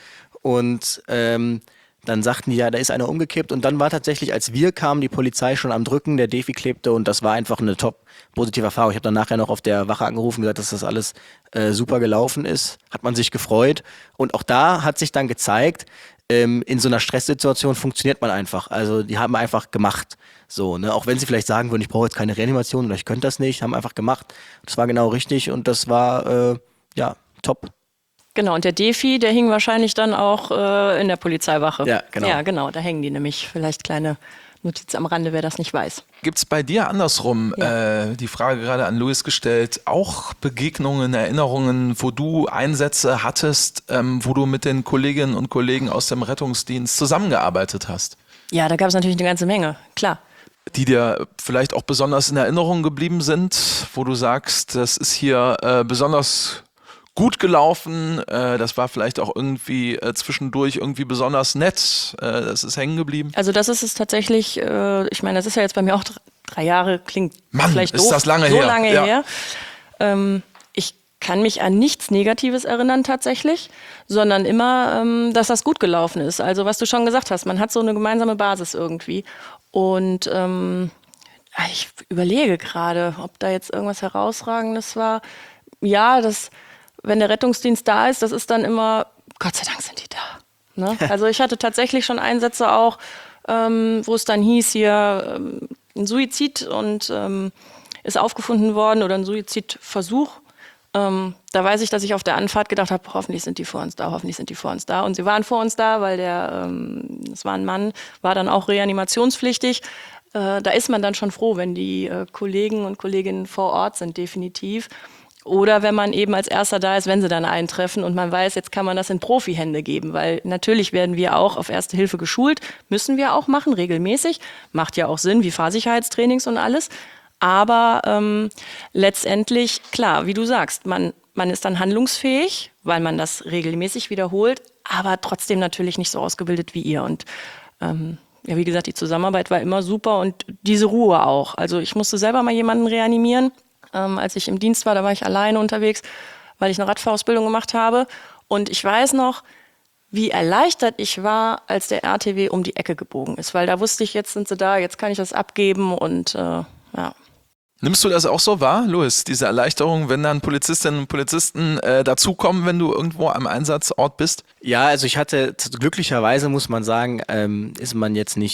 [SPEAKER 3] Und ähm, dann sagten die, ja, da ist einer umgekippt und dann war tatsächlich, als wir kamen, die Polizei schon am Drücken, der Defi klebte und das war einfach eine top positive Erfahrung. Ich habe dann nachher noch auf der Wache angerufen und gesagt, dass das alles äh, super gelaufen ist, hat man sich gefreut und auch da hat sich dann gezeigt, ähm, in so einer Stresssituation funktioniert man einfach, also die haben einfach gemacht, so, ne, auch wenn sie vielleicht sagen würden, ich brauche jetzt keine Reanimation oder ich könnte das nicht, haben einfach gemacht, das war genau richtig und das war, äh, ja, top.
[SPEAKER 1] Genau, und der Defi, der hing wahrscheinlich dann auch äh, in der Polizeiwache.
[SPEAKER 3] Ja, genau.
[SPEAKER 1] Ja, genau, da hängen die nämlich. Vielleicht kleine Notiz am Rande, wer das nicht weiß.
[SPEAKER 2] Gibt es bei dir andersrum,
[SPEAKER 1] Ja.
[SPEAKER 2] äh, die Frage gerade an Luis gestellt, auch Begegnungen, Erinnerungen, wo du Einsätze hattest, ähm, wo du mit den Kolleginnen und Kollegen aus dem Rettungsdienst zusammengearbeitet hast?
[SPEAKER 1] Ja, da gab es natürlich eine ganze Menge, klar.
[SPEAKER 2] Die dir vielleicht auch besonders in Erinnerung geblieben sind, wo du sagst, das ist hier äh, besonders gut gelaufen, äh, das war vielleicht auch irgendwie äh, zwischendurch irgendwie besonders nett, äh, das ist hängen geblieben.
[SPEAKER 1] Also das ist es tatsächlich, äh, ich meine, das ist ja jetzt bei mir auch dr- drei Jahre, klingt
[SPEAKER 2] Mann,
[SPEAKER 1] vielleicht
[SPEAKER 2] ist
[SPEAKER 1] doof,
[SPEAKER 2] das lange
[SPEAKER 1] so
[SPEAKER 2] her.
[SPEAKER 1] lange
[SPEAKER 2] Ja.
[SPEAKER 1] her. Ähm, ich kann mich an nichts Negatives erinnern tatsächlich, sondern immer, ähm, dass das gut gelaufen ist. Also was du schon gesagt hast, man hat so eine gemeinsame Basis irgendwie und ähm, ich überlege gerade, ob da jetzt irgendwas Herausragendes war. Ja, das... Wenn der Rettungsdienst da ist, das ist dann immer, Gott sei Dank sind die da. Ne? Also ich hatte tatsächlich schon Einsätze auch, ähm, wo es dann hieß, hier ähm, ein Suizid und ähm, ist aufgefunden worden oder ein Suizidversuch. Ähm, da weiß ich, dass ich auf der Anfahrt gedacht habe, hoffentlich sind die vor uns da, hoffentlich sind die vor uns da. Und sie waren vor uns da, weil der, ähm, das war ein Mann, war dann auch reanimationspflichtig. Äh, da ist man dann schon froh, wenn die äh, Kollegen und Kolleginnen vor Ort sind, definitiv. Oder wenn man eben als Erster da ist, wenn sie dann eintreffen und man weiß, jetzt kann man das in Profihände geben, weil natürlich werden wir auch auf Erste Hilfe geschult, müssen wir auch machen, regelmäßig, macht ja auch Sinn, wie Fahrsicherheitstrainings und alles, aber ähm, letztendlich, klar, wie du sagst, man, man ist dann handlungsfähig, weil man das regelmäßig wiederholt, aber trotzdem natürlich nicht so ausgebildet wie ihr und ähm, ja, wie gesagt, die Zusammenarbeit war immer super und diese Ruhe auch, also ich musste selber mal jemanden reanimieren. Ähm, als ich im Dienst war, da war ich alleine unterwegs, weil ich eine Radfahrausbildung gemacht habe. Und ich weiß noch, wie erleichtert ich war, als der R T W um die Ecke gebogen ist. Weil da wusste ich, jetzt sind sie da, jetzt kann ich das abgeben und äh, ja.
[SPEAKER 2] Nimmst du das auch so wahr, Louis, diese Erleichterung, wenn dann Polizistinnen und Polizisten äh, dazukommen, wenn du irgendwo am Einsatzort bist?
[SPEAKER 3] Ja, also ich hatte, glücklicherweise muss man sagen, ähm, ist man jetzt nicht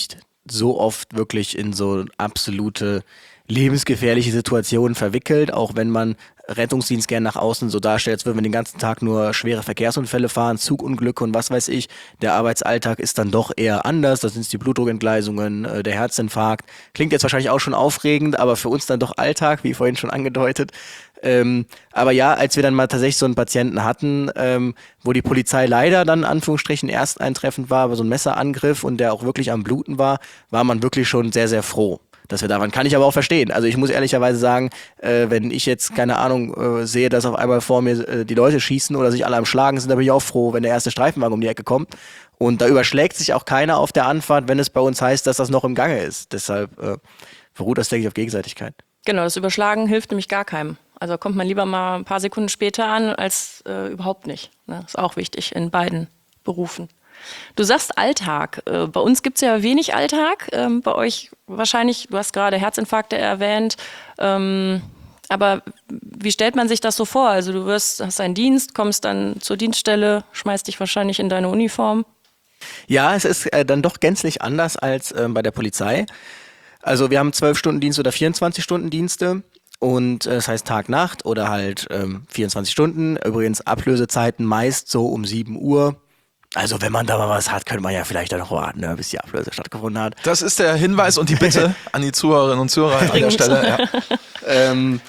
[SPEAKER 3] so oft wirklich in so absolute lebensgefährliche Situationen verwickelt, auch wenn man Rettungsdienst gern nach außen so darstellt, als würden wir den ganzen Tag nur schwere Verkehrsunfälle fahren, Zugunglücke und was weiß ich. Der Arbeitsalltag ist dann doch eher anders. Da sind es die Blutdruckentgleisungen, äh, der Herzinfarkt. Klingt jetzt wahrscheinlich auch schon aufregend, aber für uns dann doch Alltag, wie vorhin schon angedeutet. Ähm, aber ja, als wir dann mal tatsächlich so einen Patienten hatten, ähm, wo die Polizei leider dann in Anführungsstrichen erst eintreffend war, aber so ein Messerangriff und der auch wirklich am Bluten war, war man wirklich schon sehr, sehr froh, dass wir da waren. Kann ich aber auch verstehen. Also ich muss ehrlicherweise sagen, äh, wenn ich jetzt, keine Ahnung, äh, sehe, dass auf einmal vor mir äh, die Leute schießen oder sich alle am Schlagen sind, da bin ich auch froh, wenn der erste Streifenwagen um die Ecke kommt. Und da überschlägt sich auch keiner auf der Anfahrt, wenn es bei uns heißt, dass das noch im Gange ist. Deshalb äh, beruht das, denke ich, auf Gegenseitigkeit.
[SPEAKER 1] Genau, das Überschlagen hilft nämlich gar keinem. Also kommt man lieber mal ein paar Sekunden später an, als äh, überhaupt nicht. Ne? Ist auch wichtig in beiden Berufen. Du sagst Alltag. Äh, bei uns gibt es ja wenig Alltag. Ähm, bei euch wahrscheinlich, du hast gerade Herzinfarkte erwähnt. Ähm, aber wie stellt man sich das so vor? Also du wirst, hast einen Dienst, kommst dann zur Dienststelle, schmeißt dich wahrscheinlich in deine Uniform.
[SPEAKER 3] Ja, es ist äh, dann doch gänzlich anders als äh, bei der Polizei. Also wir haben zwölf-Stunden-Dienste oder vierundzwanzig-Stunden-Dienste. Und äh, das heißt Tag, Nacht oder halt ähm, vierundzwanzig Stunden. Übrigens Ablösezeiten meist so um sieben Uhr. Also wenn man da mal was hat, könnte man ja vielleicht dann noch warten, ne, bis die Ablöse stattgefunden hat.
[SPEAKER 2] Das ist der Hinweis und die Bitte an die Zuhörerinnen und Zuhörer an der Stelle. Ja.
[SPEAKER 3] ähm,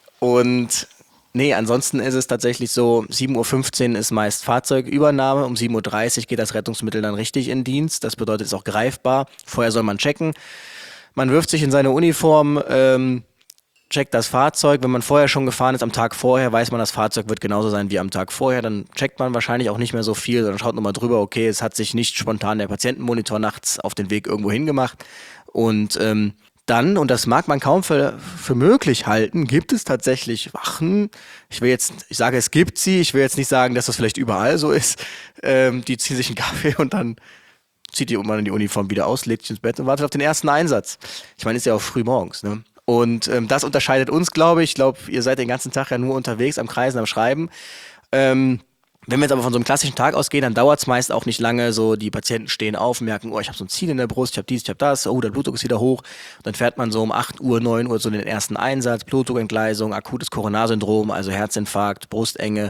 [SPEAKER 3] und nee, ansonsten ist es tatsächlich so, sieben Uhr fünfzehn ist meist Fahrzeugübernahme, um sieben Uhr dreißig geht das Rettungsmittel dann richtig in Dienst. Das bedeutet, es ist auch greifbar. Vorher soll man checken. Man wirft sich in seine Uniform, ähm, checkt das Fahrzeug. Wenn man vorher schon gefahren ist, am Tag vorher, weiß man, das Fahrzeug wird genauso sein wie am Tag vorher. Dann checkt man wahrscheinlich auch nicht mehr so viel, sondern schaut nochmal drüber, okay, es hat sich nicht spontan der Patientenmonitor nachts auf den Weg irgendwo hingemacht. Und ähm, dann, und das mag man kaum für, für möglich halten, gibt es tatsächlich Wachen. Ich will jetzt, ich sage, es gibt sie. Ich will jetzt nicht sagen, dass das vielleicht überall so ist. Ähm, die ziehen sich einen Kaffee und dann zieht die man in die Uniform wieder aus, legt sich ins Bett und wartet auf den ersten Einsatz. Ich meine, ist ja auch früh morgens, ne? Und ähm, das unterscheidet uns, glaube ich. Ich glaube, ihr seid den ganzen Tag ja nur unterwegs, am Kreisen, am Schreiben. Ähm, wenn wir jetzt aber von so einem klassischen Tag ausgehen, dann dauert es meist auch nicht lange. So, die Patienten stehen auf, merken, oh, ich habe so ein Ziel in der Brust, ich habe dies, ich habe das, oh, der Blutdruck ist wieder hoch. Und dann fährt man so um acht Uhr, neun Uhr so den ersten Einsatz, Blutdruckentgleisung, akutes Koronarsyndrom, also Herzinfarkt, Brustenge,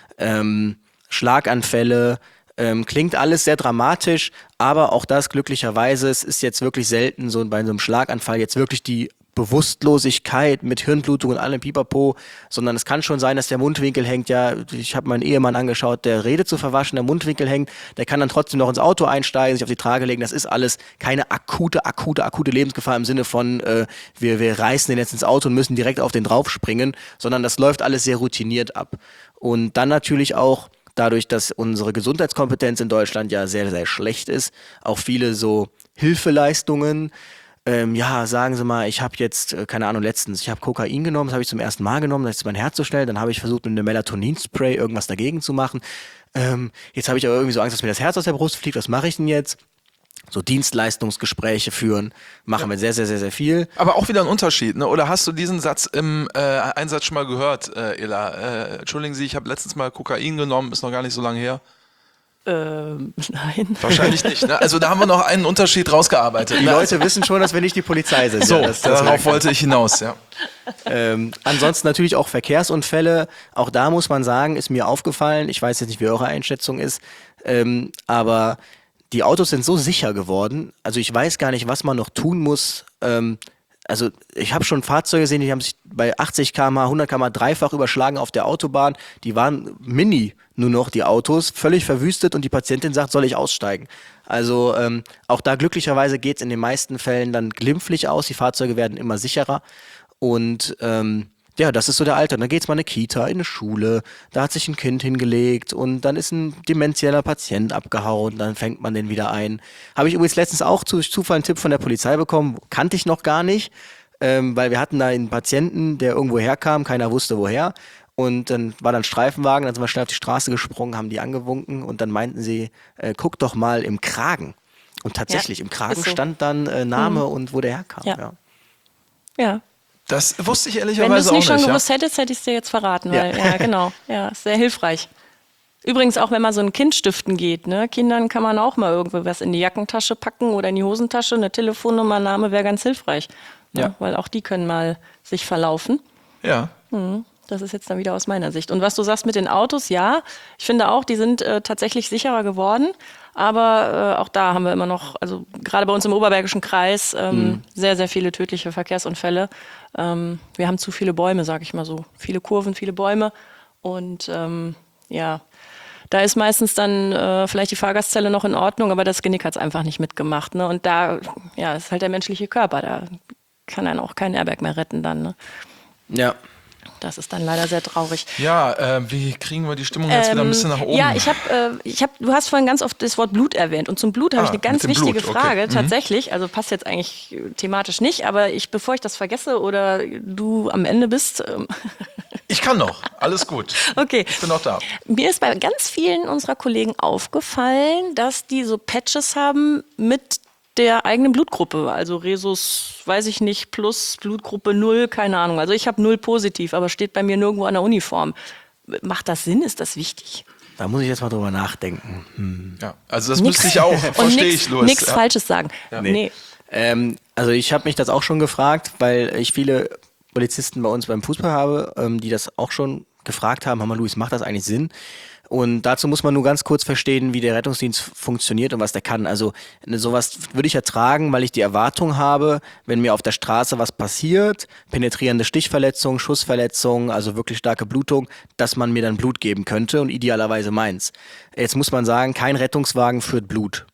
[SPEAKER 3] ähm, Schlaganfälle. Ähm, klingt alles sehr dramatisch, aber auch das glücklicherweise, es ist jetzt wirklich selten so bei so einem Schlaganfall jetzt wirklich die Bewusstlosigkeit mit Hirnblutung und allem Pipapo, sondern es kann schon sein, dass der Mundwinkel hängt. Ja, ich habe meinen Ehemann angeschaut, der redet zu verwaschen, der Mundwinkel hängt, der kann dann trotzdem noch ins Auto einsteigen, sich auf die Trage legen. Das ist alles keine akute, akute, akute Lebensgefahr im Sinne von, äh, wir, wir reißen den jetzt ins Auto und müssen direkt auf den draufspringen, sondern das läuft alles sehr routiniert ab. Und dann natürlich auch dadurch, dass unsere Gesundheitskompetenz in Deutschland ja sehr, sehr schlecht ist, auch viele so Hilfeleistungen. Ähm, ja, sagen Sie mal, ich habe jetzt, äh, keine Ahnung, letztens, ich habe Kokain genommen, das habe ich zum ersten Mal genommen, das ist mein Herz so schnell, dann habe ich versucht, mit einem Melatonin-Spray irgendwas dagegen zu machen. Ähm, jetzt habe ich aber irgendwie so Angst, dass mir das Herz aus der Brust fliegt, was mache ich denn jetzt? So Dienstleistungsgespräche führen, machen wir sehr, sehr, sehr, sehr viel.
[SPEAKER 2] Aber auch wieder ein Unterschied, ne? Oder hast du diesen Satz im äh, Einsatz schon mal gehört, äh, Ela? Äh, entschuldigen Sie, ich habe letztens mal Kokain genommen, ist noch gar nicht so lange her.
[SPEAKER 1] Ähm, nein.
[SPEAKER 2] Wahrscheinlich nicht, ne? Also da haben wir noch einen Unterschied rausgearbeitet.
[SPEAKER 3] Die
[SPEAKER 2] ne?
[SPEAKER 3] Leute wissen schon, dass wir nicht die Polizei sind.
[SPEAKER 2] So,
[SPEAKER 3] ja, das, das
[SPEAKER 2] darauf wollte ich hinaus, ja.
[SPEAKER 3] Ähm, ansonsten natürlich auch Verkehrsunfälle. Auch da muss man sagen, ist mir aufgefallen, ich weiß jetzt nicht, wie eure Einschätzung ist, ähm, aber die Autos sind so sicher geworden, also ich weiß gar nicht, was man noch tun muss. Ähm, also ich habe schon Fahrzeuge gesehen, die haben sich bei achtzig Kilometer pro Stunde, hundert Kilometer pro Stunde dreifach überschlagen auf der Autobahn. Die waren mini nur noch, die Autos, völlig verwüstet und die Patientin sagt, soll ich aussteigen? Also ähm, auch da glücklicherweise geht es in den meisten Fällen dann glimpflich aus. Die Fahrzeuge werden immer sicherer und ähm, ja, das ist so der Alltag. Dann geht's mal in eine Kita, in eine Schule, da hat sich ein Kind hingelegt und dann ist ein dementieller Patient abgehauen, dann fängt man den wieder ein. Habe ich übrigens letztens auch durch Zufall einen Tipp von der Polizei bekommen, kannte ich noch gar nicht, ähm, weil wir hatten da einen Patienten, der irgendwo herkam, keiner wusste woher und dann war dann Streifenwagen, dann sind wir schnell auf die Straße gesprungen, haben die angewunken und dann meinten sie, äh, guck doch mal im Kragen. Und tatsächlich,
[SPEAKER 1] Ja,
[SPEAKER 3] im Kragen
[SPEAKER 1] ist so.
[SPEAKER 3] stand dann äh, Name
[SPEAKER 1] Mhm.
[SPEAKER 3] und wo der herkam.
[SPEAKER 1] Ja.
[SPEAKER 3] Ja.
[SPEAKER 1] Ja.
[SPEAKER 2] Das wusste ich
[SPEAKER 1] Wenn du
[SPEAKER 2] ehrlicherweise
[SPEAKER 1] es
[SPEAKER 2] auch
[SPEAKER 1] nicht
[SPEAKER 2] nicht.
[SPEAKER 1] schon
[SPEAKER 2] ja.
[SPEAKER 1] gewusst hättest, hätte ich es dir jetzt verraten.
[SPEAKER 3] Ja.
[SPEAKER 1] Weil, ja, genau. Ja, ist sehr hilfreich. Übrigens auch, wenn man so ein Kind stiften geht, ne? Kindern kann man auch mal irgendwo was in die Jackentasche packen oder in die Hosentasche. Eine Telefonnummer, Name wäre ganz hilfreich. Ne?
[SPEAKER 3] Ja.
[SPEAKER 1] Weil auch die können mal sich verlaufen.
[SPEAKER 2] Ja.
[SPEAKER 1] Das ist jetzt dann wieder aus meiner Sicht. Und was du sagst mit den Autos, ja, ich finde auch, die sind äh, tatsächlich sicherer geworden. Aber äh, auch da haben wir immer noch, also gerade bei uns im Oberbergischen Kreis, ähm, mhm. sehr, sehr viele tödliche Verkehrsunfälle. Ähm, wir haben zu viele Bäume, sag ich mal so. Viele Kurven, viele Bäume. Und ähm, ja, da ist meistens dann äh, vielleicht die Fahrgastzelle noch in Ordnung, aber das Genick hat es einfach nicht mitgemacht. Ne? Und da ja, ist halt der menschliche Körper, da kann einen auch kein Airbag mehr retten dann. Ne?
[SPEAKER 3] Ja.
[SPEAKER 1] Das ist dann leider sehr traurig.
[SPEAKER 2] Ja, äh, wie kriegen wir die Stimmung jetzt ähm, wieder ein bisschen nach oben?
[SPEAKER 1] Ja, ich habe, äh, ich hab, du hast vorhin ganz oft das Wort Blut erwähnt. Und zum Blut habe
[SPEAKER 2] ah,
[SPEAKER 1] ich eine ganz wichtige
[SPEAKER 2] Blut.
[SPEAKER 1] Frage,
[SPEAKER 2] okay.
[SPEAKER 1] tatsächlich. Mhm. Also passt jetzt eigentlich thematisch nicht, aber ich, bevor ich das vergesse oder du am Ende bist. Ähm
[SPEAKER 2] ich kann noch, alles gut.
[SPEAKER 1] Okay.
[SPEAKER 2] Ich bin noch da.
[SPEAKER 1] Mir ist bei ganz vielen unserer Kollegen aufgefallen, dass die so Patches haben mit der eigenen Blutgruppe, also Rhesus, weiß ich nicht, plus Blutgruppe null, keine Ahnung. Also ich habe null positiv, aber steht bei mir nirgendwo an der Uniform. Macht das Sinn? Ist das wichtig?
[SPEAKER 3] Da muss ich jetzt mal drüber nachdenken. Hm.
[SPEAKER 2] Ja, also das nix, müsste ich auch, verstehe ich, Louis.
[SPEAKER 1] Nichts
[SPEAKER 2] ja.
[SPEAKER 1] Falsches sagen.
[SPEAKER 3] Ja. Nee. nee. Ähm, also ich habe mich das auch schon gefragt, weil ich viele Polizisten bei uns beim Fußball habe, ähm, die das auch schon gefragt haben, Hammer Louis, macht das eigentlich Sinn? Und dazu muss man nur ganz kurz verstehen, wie der Rettungsdienst funktioniert und was der kann. Also sowas würde ich ertragen, weil ich die Erwartung habe, wenn mir auf der Straße was passiert, penetrierende Stichverletzung, Schussverletzung, also wirklich starke Blutung, dass man mir dann Blut geben könnte und idealerweise meins. Jetzt muss man sagen, kein Rettungswagen führt Blut.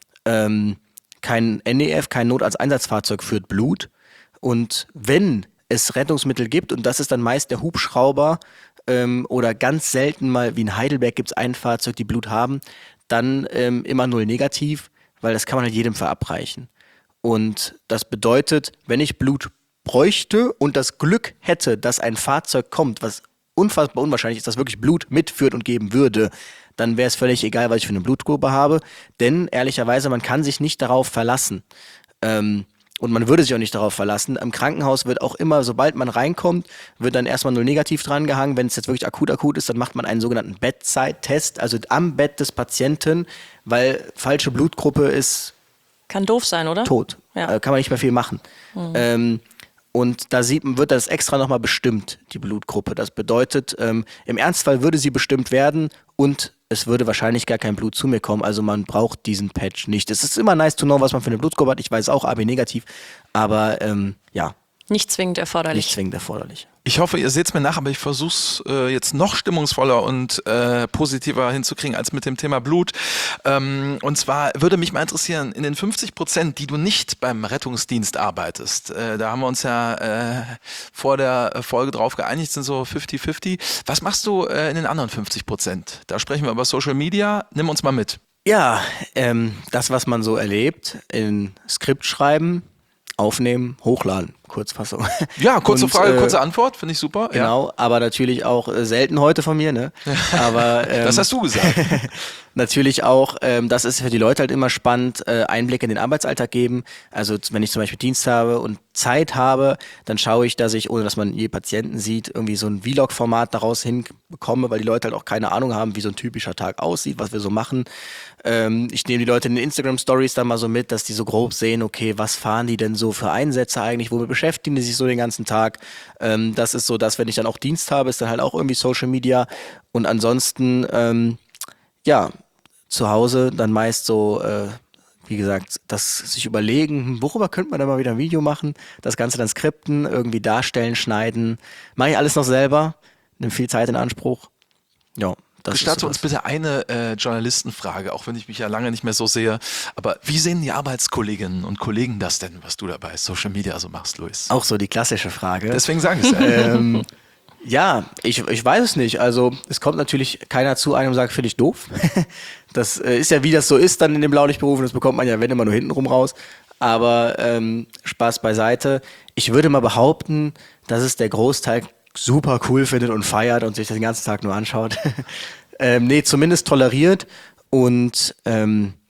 [SPEAKER 3] Ähm, kein N E F, kein Notarzteinsatzfahrzeug führt Blut. Und wenn es Rettungsmittel gibt, und das ist dann meist der Hubschrauber, oder ganz selten mal, wie in Heidelberg gibt es ein Fahrzeug, die Blut haben, dann ähm, immer null negativ, weil das kann man halt jedem verabreichen. Und das bedeutet, wenn ich Blut bräuchte und das Glück hätte, dass ein Fahrzeug kommt, was unfassbar unwahrscheinlich ist, dass wirklich Blut mitführt und geben würde, dann wäre es völlig egal, was ich für eine Blutgruppe habe. Denn ehrlicherweise, man kann sich nicht darauf verlassen. Ähm, Und man würde sich auch nicht darauf verlassen. Im Krankenhaus wird auch immer, sobald man reinkommt, wird dann erstmal null negativ dran gehangen. Wenn es jetzt wirklich akut akut ist, dann macht man einen sogenannten Bedside-Test, also am Bett des Patienten, weil falsche Blutgruppe ist
[SPEAKER 1] kann doof sein, oder?
[SPEAKER 3] Tot.
[SPEAKER 1] Ja.
[SPEAKER 3] Äh, kann man nicht mehr viel machen. Mhm. Ähm, und da sieht, wird das extra nochmal bestimmt, die Blutgruppe. Das bedeutet, ähm, im Ernstfall würde sie bestimmt werden und es würde wahrscheinlich gar kein Blut zu mir kommen, also man braucht diesen Patch nicht. Es ist immer nice to know, was man für eine Blutgruppe hat. Ich weiß auch, A B negativ, aber ähm, ja.
[SPEAKER 1] Nicht zwingend erforderlich.
[SPEAKER 3] Nicht zwingend erforderlich.
[SPEAKER 2] Ich hoffe, ihr seht es mir nach, aber ich versuche es äh, jetzt noch stimmungsvoller und äh, positiver hinzukriegen als mit dem Thema Blut. Ähm, und zwar würde mich mal interessieren, in den fünfzig Prozent, die du nicht beim Rettungsdienst arbeitest, äh, da haben wir uns ja äh, vor der Folge drauf geeinigt, sind so fünfzig fünfzig. Was machst du äh, in den anderen fünfzig Prozent? Da sprechen wir über Social Media. Nimm uns mal mit.
[SPEAKER 3] Ja, ähm, das, was man so erlebt, in Skript schreiben, aufnehmen, hochladen, Kurzfassung.
[SPEAKER 2] Ja, kurze
[SPEAKER 3] und,
[SPEAKER 2] Frage,
[SPEAKER 3] äh,
[SPEAKER 2] kurze Antwort, finde ich super.
[SPEAKER 3] Genau,
[SPEAKER 2] ja.
[SPEAKER 3] aber natürlich auch äh, selten heute von mir, ne? Aber, ähm,
[SPEAKER 2] das hast du gesagt.
[SPEAKER 3] natürlich auch, ähm, das ist für die Leute halt immer spannend, äh, Einblick in den Arbeitsalltag geben. Also wenn ich zum Beispiel Dienst habe und Zeit habe, dann schaue ich, dass ich, ohne dass man je Patienten sieht, irgendwie so ein Vlog-Format daraus hinbekomme, weil die Leute halt auch keine Ahnung haben, wie so ein typischer Tag aussieht, was wir so machen. Ähm, ich nehme die Leute in den Instagram-Stories dann mal so mit, dass die so grob sehen, okay, was fahren die denn so für Einsätze eigentlich, womit beschäftigen die sich so den ganzen Tag. Ähm, das ist so, dass wenn ich dann auch Dienst habe, ist dann halt auch irgendwie Social Media und ansonsten, ähm, ja, zu Hause dann meist so, äh, wie gesagt, das sich überlegen, worüber könnte man dann mal wieder ein Video machen, das Ganze dann skripten, irgendwie darstellen, schneiden. Mache ich alles noch selber, nimmt viel Zeit in Anspruch. Ja.
[SPEAKER 2] Gestatte uns bitte eine äh, Journalistenfrage, auch wenn ich mich ja lange nicht mehr so sehe. Aber wie sehen die Arbeitskolleginnen und Kollegen das denn, was du da bei Social Media so machst, Luis?
[SPEAKER 3] Auch so die klassische Frage.
[SPEAKER 2] Deswegen sage ich es ja.
[SPEAKER 3] ähm, ja, ich, ich weiß es nicht. Also es kommt natürlich keiner zu einem und sagt, finde ich doof. Das äh, ist ja, wie das so ist dann in den Blaulichtberufen. Das bekommt man ja, wenn immer nur hintenrum raus. Aber ähm, Spaß beiseite. Ich würde mal behaupten, dass es der Großteil super cool findet und feiert und sich den ganzen Tag nur anschaut. ähm, nee, zumindest toleriert und ähm,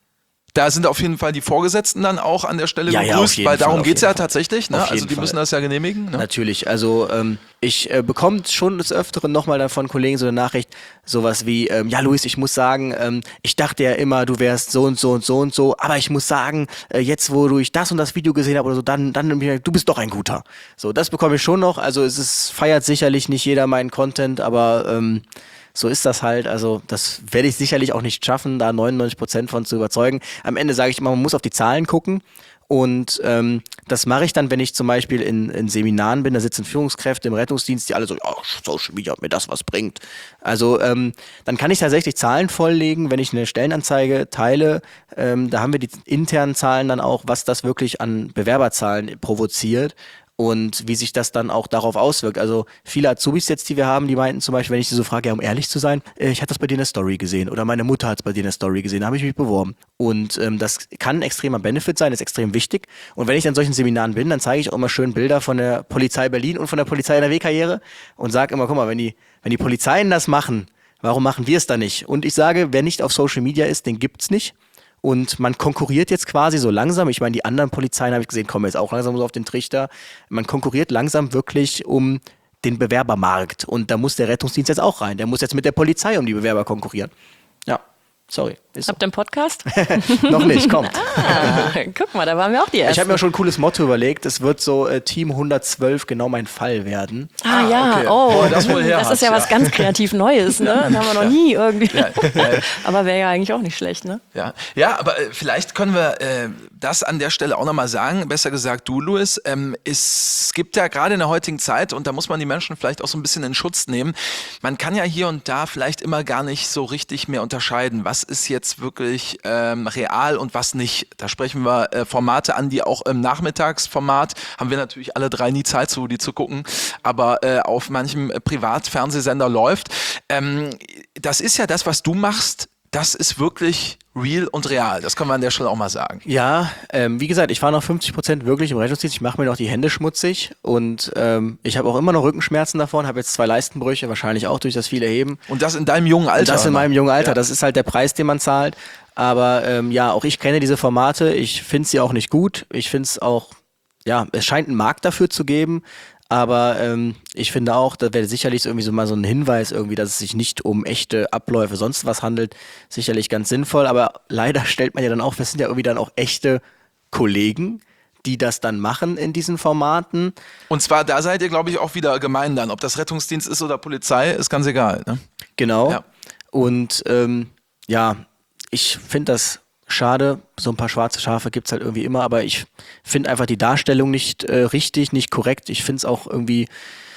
[SPEAKER 2] Da sind auf jeden Fall die Vorgesetzten dann auch an der Stelle
[SPEAKER 3] Ja, ja, auf
[SPEAKER 2] begrüßt,
[SPEAKER 3] jeden
[SPEAKER 2] weil
[SPEAKER 3] Fall,
[SPEAKER 2] darum
[SPEAKER 3] auf
[SPEAKER 2] geht es
[SPEAKER 3] jeden
[SPEAKER 2] ja
[SPEAKER 3] Fall.
[SPEAKER 2] tatsächlich. Ne?
[SPEAKER 3] Auf
[SPEAKER 2] Also
[SPEAKER 3] jeden
[SPEAKER 2] die
[SPEAKER 3] Fall.
[SPEAKER 2] müssen das ja genehmigen. Ne?
[SPEAKER 3] Natürlich, also ähm, ich äh, bekomme schon des Öfteren nochmal dann von Kollegen so eine Nachricht, sowas wie, ähm, ja Luis, ich muss sagen, ähm, ich dachte ja immer, du wärst so und so und so und so, aber ich muss sagen, äh, jetzt wo du ich das und das Video gesehen habe oder so, dann, dann du bist doch ein Guter. So, das bekomme ich schon noch, also es ist, feiert sicherlich nicht jeder meinen Content, aber ähm, so ist das halt, also das werde ich sicherlich auch nicht schaffen, da neunundneunzig Prozent von zu überzeugen. Am Ende sage ich immer, man muss auf die Zahlen gucken. Und ähm, das mache ich dann, wenn ich zum Beispiel in, in Seminaren bin, da sitzen Führungskräfte im Rettungsdienst, die alle so, ja, Social Media, ob mir das was bringt. Also ähm, dann kann ich tatsächlich Zahlen volllegen, wenn ich eine Stellenanzeige teile, ähm, da haben wir die internen Zahlen dann auch, was das wirklich an Bewerberzahlen provoziert. Und wie sich das dann auch darauf auswirkt. Also viele Azubis jetzt, die wir haben, die meinten zum Beispiel, wenn ich sie so frage, ja, um ehrlich zu sein, äh, ich hatte das bei dir in der Story gesehen oder meine Mutter hat es bei dir in der Story gesehen, da habe ich mich beworben. Und ähm, das kann ein extremer Benefit sein, ist extrem wichtig. Und wenn ich an solchen Seminaren bin, dann zeige ich auch immer schön Bilder von der Polizei Berlin und von der Polizei N R W-Karriere und sage immer, guck mal, wenn die, wenn die Polizeien das machen, warum machen wir es dann nicht? Und ich sage, wer nicht auf Social Media ist, den gibt's nicht. Und man konkurriert jetzt quasi so langsam, ich meine, die anderen Polizeien, habe ich gesehen, kommen jetzt auch langsam so auf den Trichter. Man konkurriert langsam wirklich um den Bewerbermarkt. Und da muss der Rettungsdienst jetzt auch rein. Der muss jetzt mit der Polizei um die Bewerber konkurrieren. Ja, sorry. Ist so.
[SPEAKER 1] Habt ihr einen Podcast?
[SPEAKER 3] Noch nicht, kommt.
[SPEAKER 1] Ah, guck mal, da waren wir auch die Ersten.
[SPEAKER 3] Ich habe mir schon ein cooles Motto überlegt. Es wird so äh, Team hundertzwölf genau mein Fall werden.
[SPEAKER 1] Ah ja,
[SPEAKER 2] okay.
[SPEAKER 1] oh,
[SPEAKER 2] Wo er das wohl her
[SPEAKER 1] das
[SPEAKER 2] hat,
[SPEAKER 1] ist ja,
[SPEAKER 2] ja.
[SPEAKER 1] was ganz kreativ Neues, ne? Das haben wir noch nie irgendwie.
[SPEAKER 2] Ja, ja.
[SPEAKER 1] Aber wäre ja eigentlich auch nicht schlecht, ne?
[SPEAKER 2] Ja, ja, aber äh, vielleicht können wir äh, das an der Stelle auch nochmal sagen, besser gesagt du, Luis, ähm, es gibt ja gerade in der heutigen Zeit, und da muss man die Menschen vielleicht auch so ein bisschen in Schutz nehmen, man kann ja hier und da vielleicht immer gar nicht so richtig mehr unterscheiden, was ist jetzt wirklich ähm, real und was nicht. Da sprechen wir äh, Formate an, die auch im Nachmittagsformat, haben wir natürlich alle drei nie Zeit zu, die zu gucken, aber äh, auf manchem äh, Privatfernsehsender läuft. Ähm, das ist ja das, was du machst, das ist wirklich real und real. Das können wir an der Stelle auch mal sagen.
[SPEAKER 3] Ja, ähm, wie gesagt, ich war noch fünfzig Prozent wirklich im Rettungsdienst. Ich mache mir noch die Hände schmutzig und ähm, ich habe auch immer noch Rückenschmerzen davon, habe jetzt zwei Leistenbrüche, wahrscheinlich auch durch das viele Heben.
[SPEAKER 2] Und das in deinem jungen Alter.
[SPEAKER 3] Und das in
[SPEAKER 2] noch.
[SPEAKER 3] meinem jungen Alter,
[SPEAKER 2] Ja.
[SPEAKER 3] das ist halt der Preis, den man zahlt. Aber ähm, ja, auch ich kenne diese Formate, ich finde sie auch nicht gut. Ich finde es auch, ja, es scheint einen Markt dafür zu geben. Aber ähm, ich finde auch, da wäre sicherlich irgendwie so mal so ein Hinweis irgendwie, dass es sich nicht um echte Abläufe, sonst was handelt, sicherlich ganz sinnvoll. Aber leider stellt man ja dann auch, das sind ja irgendwie dann auch echte Kollegen, die das dann machen in diesen Formaten.
[SPEAKER 2] Und zwar, da seid ihr, glaube ich, auch wieder gemein dann. Ob das Rettungsdienst ist oder Polizei, ist ganz egal. Ne?
[SPEAKER 3] Genau.
[SPEAKER 2] Ja.
[SPEAKER 3] Und ähm, ja, ich finde das schade, so ein paar schwarze Schafe gibt's halt irgendwie immer, aber ich finde einfach die Darstellung nicht äh, richtig, nicht korrekt. Ich finde es auch irgendwie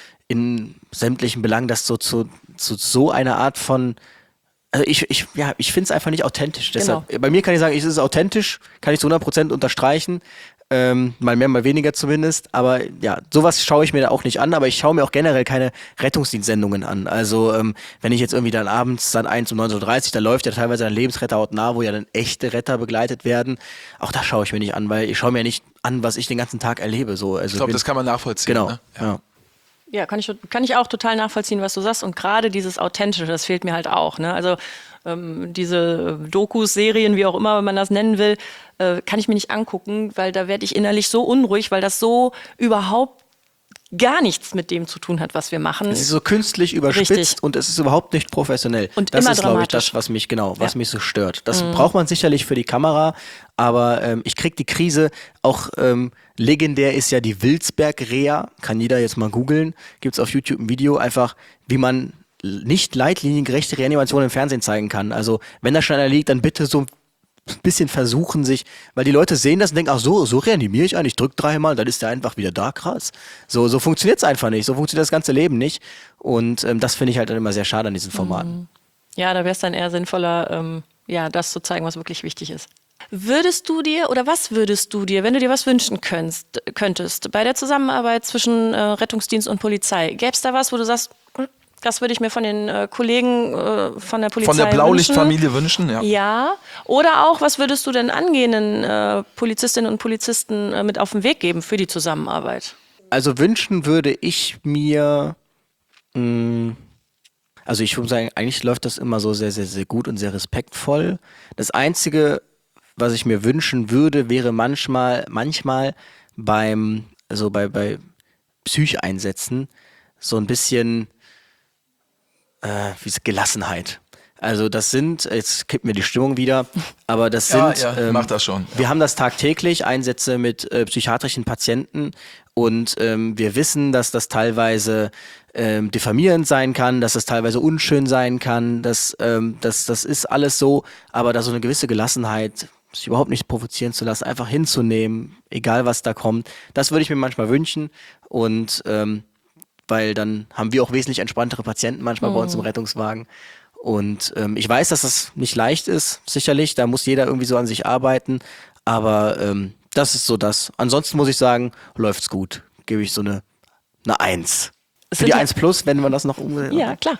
[SPEAKER 3] in sämtlichen Belangen, dass so zu, zu so einer Art von, also ich, ich, ja, ich finde es einfach nicht authentisch.
[SPEAKER 1] Genau.
[SPEAKER 3] Deshalb, bei mir kann ich sagen, es ist authentisch, kann ich zu hundert Prozent unterstreichen. Ähm, mal mehr, mal weniger zumindest. Aber ja, sowas schaue ich mir da auch nicht an. Aber ich schaue mir auch generell keine Rettungsdienstsendungen an. Also ähm, wenn ich jetzt irgendwie dann abends dann eins um neunzehn Uhr dreißig, da läuft ja teilweise ein Lebensretter hautnah, wo ja dann echte Retter begleitet werden. Auch das schaue ich mir nicht an, weil ich schaue mir nicht an, was ich den ganzen Tag erlebe. So. Also
[SPEAKER 2] Ich glaube,
[SPEAKER 3] bin-
[SPEAKER 2] das kann man nachvollziehen.
[SPEAKER 3] Genau,
[SPEAKER 2] Ne?
[SPEAKER 3] ja.
[SPEAKER 1] Ja, kann ich, kann ich auch total nachvollziehen, was du sagst. Und gerade dieses Authentische, das fehlt mir halt auch. Ne? Also ähm, diese Dokus, Serien, wie auch immer man das nennen will, äh, kann ich mir nicht angucken, weil da werde ich innerlich so unruhig, weil das so überhaupt gar nichts mit dem zu tun hat, was wir machen.
[SPEAKER 3] Es ist so künstlich überspitzt
[SPEAKER 1] Richtig.
[SPEAKER 3] und es ist überhaupt nicht professionell.
[SPEAKER 1] Und
[SPEAKER 3] das
[SPEAKER 1] immer
[SPEAKER 3] ist, glaube ich,
[SPEAKER 1] dramatisch.
[SPEAKER 3] das, was mich genau, was
[SPEAKER 1] Ja.
[SPEAKER 3] mich so stört. Das braucht man sicherlich für die Kamera, aber ähm, ich krieg die Krise. Auch ähm, legendär ist ja die Wilsberg-Reha. Kann jeder jetzt mal googeln. Gibt's auf YouTube ein Video, einfach wie man nicht leitliniengerechte Reanimation im Fernsehen zeigen kann. Also wenn da schon einer liegt, dann bitte so ein bisschen versuchen sich, weil die Leute sehen das und denken, ach so, so reanimiere ich einen, ich drücke dreimal, dann ist der einfach wieder da, krass. So, so funktioniert es einfach nicht, so funktioniert das ganze Leben nicht und ähm, das finde ich halt dann immer sehr schade an diesen Formaten.
[SPEAKER 1] Ja, da wäre es dann eher sinnvoller, ähm, ja, das zu zeigen, was wirklich wichtig ist. Würdest du dir, oder was würdest du dir, wenn du dir was wünschen könntest, könntest bei der Zusammenarbeit zwischen äh, Rettungsdienst und Polizei, gäbe es da was, wo du sagst, hm, das würde ich mir von den äh, Kollegen äh, von der Polizei
[SPEAKER 2] Von der
[SPEAKER 1] wünschen?
[SPEAKER 2] Blaulichtfamilie wünschen, ja.
[SPEAKER 1] Ja, oder auch, was würdest du denn angehenden äh, Polizistinnen und Polizisten äh, mit auf den Weg geben für die Zusammenarbeit?
[SPEAKER 3] Also wünschen würde ich mir, mh, also ich würde sagen, eigentlich läuft das immer so sehr, sehr, sehr gut und sehr respektvoll. Das Einzige, was ich mir wünschen würde, wäre manchmal, manchmal beim, also bei, bei Psycheinsätzen so ein bisschen äh, wie Gelassenheit. Also das sind, jetzt kippt mir die Stimmung wieder, aber das
[SPEAKER 2] Ja,
[SPEAKER 3] sind,
[SPEAKER 2] ja,
[SPEAKER 3] ähm,
[SPEAKER 2] mach das schon.
[SPEAKER 3] wir haben das tagtäglich, Einsätze mit äh, psychiatrischen Patienten und ähm, wir wissen, dass das teilweise ähm, diffamierend sein kann, dass das teilweise unschön sein kann, dass, ähm, dass das ist alles so, aber da so eine gewisse Gelassenheit, sich überhaupt nicht provozieren zu lassen, einfach hinzunehmen, egal was da kommt, das würde ich mir manchmal wünschen und ähm, weil dann haben wir auch wesentlich entspanntere Patienten manchmal bei uns im Rettungswagen. Und ähm, ich weiß, dass das nicht leicht ist, sicherlich. Da muss jeder irgendwie so an sich arbeiten. Aber ähm, das ist so das. Ansonsten muss ich sagen, läuft's gut. Gebe ich so eine, eine Eins.
[SPEAKER 1] Es
[SPEAKER 3] Für
[SPEAKER 1] sind
[SPEAKER 3] die
[SPEAKER 1] ja-
[SPEAKER 3] eins plus, wenn man das noch um.
[SPEAKER 1] Ja, klar.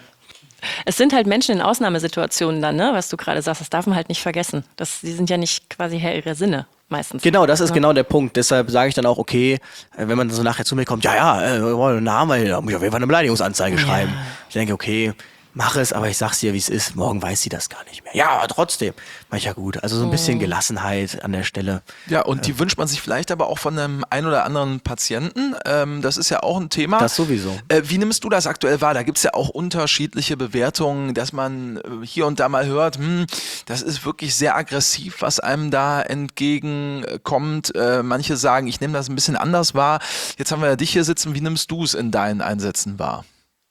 [SPEAKER 1] Es sind halt Menschen in Ausnahmesituationen dann, ne, was du gerade sagst, das darf man halt nicht vergessen. Das, die sind ja nicht quasi Herr ihrer Sinne meistens.
[SPEAKER 3] Genau, das ist genau der Punkt. Deshalb sage ich dann auch, okay, äh, wenn man so nachher zu mir kommt, ja, ja, äh, wir wollen einen Namen, da muss ich auf jeden Fall eine Beleidigungsanzeige schreiben. Ich denke, okay, mach es, aber ich sag's dir, wie es ist. Morgen weiß sie das gar nicht mehr. Ja, aber trotzdem. Mach ich ja gut. Also so ein bisschen Gelassenheit an der Stelle.
[SPEAKER 2] Ja, und die wünscht man sich vielleicht aber auch von einem ein oder anderen Patienten. Ähm, das ist ja auch ein Thema.
[SPEAKER 3] Das sowieso.
[SPEAKER 2] Äh, wie nimmst du das aktuell wahr? Da gibt es ja auch unterschiedliche Bewertungen, dass man äh, hier und da mal hört, hm, das ist wirklich sehr aggressiv, was einem da entgegenkommt. Äh, manche sagen, ich nehme das ein bisschen anders wahr. Jetzt haben wir ja dich hier sitzen. Wie nimmst du es in deinen Einsätzen wahr?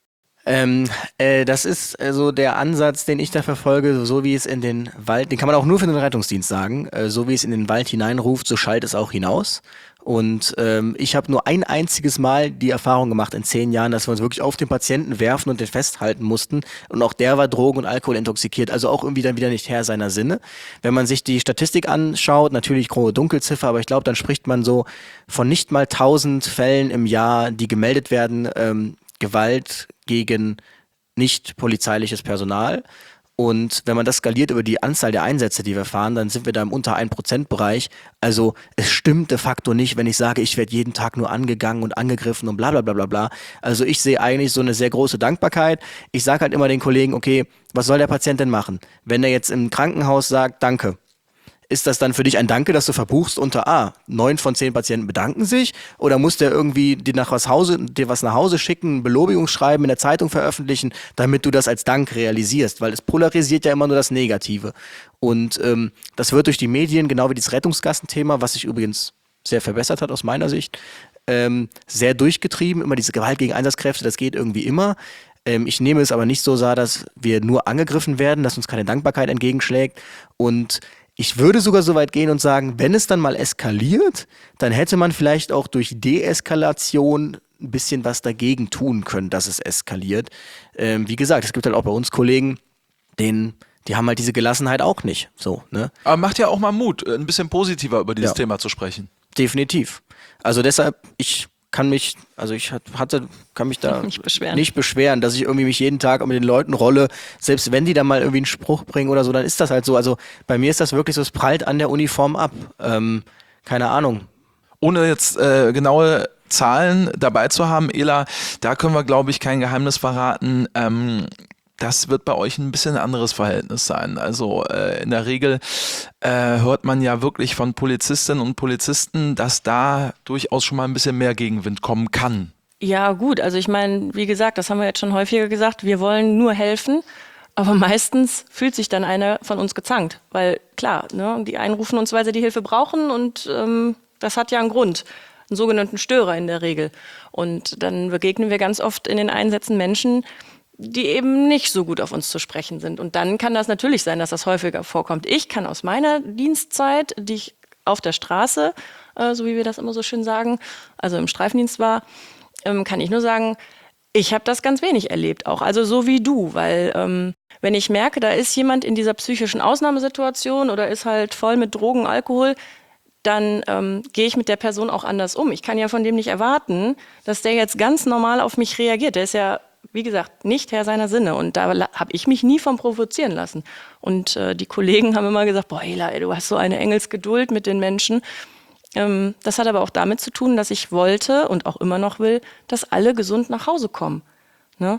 [SPEAKER 3] Ähm, äh, das ist äh, so der Ansatz, den ich da verfolge, so, so wie es in den Wald, den kann man auch nur für den Rettungsdienst sagen, äh, so wie es in den Wald hineinruft, so schallt es auch hinaus. Und ähm, ich habe nur ein einziges Mal die Erfahrung gemacht in zehn Jahren, dass wir uns wirklich auf den Patienten werfen und den festhalten mussten. Und auch der war Drogen- und Alkohol intoxikiert, also auch irgendwie dann wieder nicht Herr seiner Sinne. Wenn man sich die Statistik anschaut, natürlich grobe Dunkelziffer, aber ich glaube, dann spricht man so von nicht mal tausend Fällen im Jahr, die gemeldet werden, ähm, Gewalt gegen nicht polizeiliches Personal. Und wenn man das skaliert über die Anzahl der Einsätze, die wir fahren, dann sind wir da im unter ein Prozent Bereich. Also es stimmt de facto nicht, wenn ich sage, ich werde jeden Tag nur angegangen und angegriffen und bla bla bla bla bla. Also ich sehe eigentlich so eine sehr große Dankbarkeit. Ich sage halt immer den Kollegen, okay, was soll der Patient denn machen? Wenn er jetzt im Krankenhaus sagt, danke, ist das dann für dich ein Danke, dass du verbuchst unter A, neun von zehn Patienten bedanken sich? Oder muss der irgendwie dir nach was Hause, dir was nach Hause schicken, ein Belobigungsschreiben in der Zeitung veröffentlichen, damit du das als Dank realisierst? Weil es polarisiert ja immer nur das Negative. Und ähm, das wird durch die Medien, genau wie das Rettungsgassenthema, was sich übrigens sehr verbessert hat aus meiner Sicht, ähm, sehr durchgetrieben. Immer diese Gewalt gegen Einsatzkräfte, das geht irgendwie immer. Ähm, ich nehme es aber nicht so wahr, dass wir nur angegriffen werden, dass uns keine Dankbarkeit entgegenschlägt. Und ich würde sogar so weit gehen und sagen, wenn es dann mal eskaliert, dann hätte man vielleicht auch durch Deeskalation ein bisschen was dagegen tun können, dass es eskaliert. Ähm, wie gesagt, es gibt halt auch bei uns Kollegen, denen, die haben halt diese Gelassenheit auch nicht. So, ne?
[SPEAKER 2] Aber macht ja auch mal Mut, ein bisschen positiver über dieses
[SPEAKER 3] Ja.
[SPEAKER 2] Thema zu sprechen.
[SPEAKER 3] Definitiv. Also deshalb, ich kann mich, also ich hatte, kann mich da
[SPEAKER 1] Nicht beschweren.
[SPEAKER 3] nicht beschweren, dass ich irgendwie mich jeden Tag mit den Leuten rolle. Selbst wenn die da mal irgendwie einen Spruch bringen oder so, dann ist das halt so. Also bei mir ist das wirklich so, es prallt an der Uniform ab. Ähm, keine Ahnung.
[SPEAKER 2] Ohne jetzt äh, genaue Zahlen dabei zu haben, Ela, da können wir, glaube ich, kein Geheimnis verraten. Ähm, das wird bei euch ein bisschen ein anderes Verhältnis sein. Also äh, in der Regel äh, hört man ja wirklich von Polizistinnen und Polizisten, dass da durchaus schon mal ein bisschen mehr Gegenwind kommen kann.
[SPEAKER 1] Ja, gut. Also ich meine, wie gesagt, das haben wir jetzt schon häufiger gesagt, wir wollen nur helfen. Aber meistens fühlt sich dann einer von uns gezankt. Weil klar, ne, die einen rufen uns, weil sie die Hilfe brauchen und ähm, das hat ja einen Grund. Einen sogenannten Störer in der Regel. Und dann begegnen wir ganz oft in den Einsätzen Menschen, die eben nicht so gut auf uns zu sprechen sind. Und dann kann das natürlich sein, dass das häufiger vorkommt. Ich kann aus meiner Dienstzeit, die ich auf der Straße, äh, so wie wir das immer so schön sagen, also im Streifendienst war, ähm, kann ich nur sagen, ich habe das ganz wenig erlebt auch. Also so wie du, weil ähm, wenn ich merke, da ist jemand in dieser psychischen Ausnahmesituation oder ist halt voll mit Drogen, Alkohol, dann ähm, gehe ich mit der Person auch anders um. Ich kann ja von dem nicht erwarten, dass der jetzt ganz normal auf mich reagiert. Der ist ja, wie gesagt, nicht Herr seiner Sinne. Und da habe ich mich nie von provozieren lassen. Und äh, die Kollegen haben immer gesagt, boah, Ela, ey, du hast so eine Engelsgeduld mit den Menschen. Ähm, das hat aber auch damit zu tun, dass ich wollte und auch immer noch will, dass alle gesund nach Hause kommen. Ne?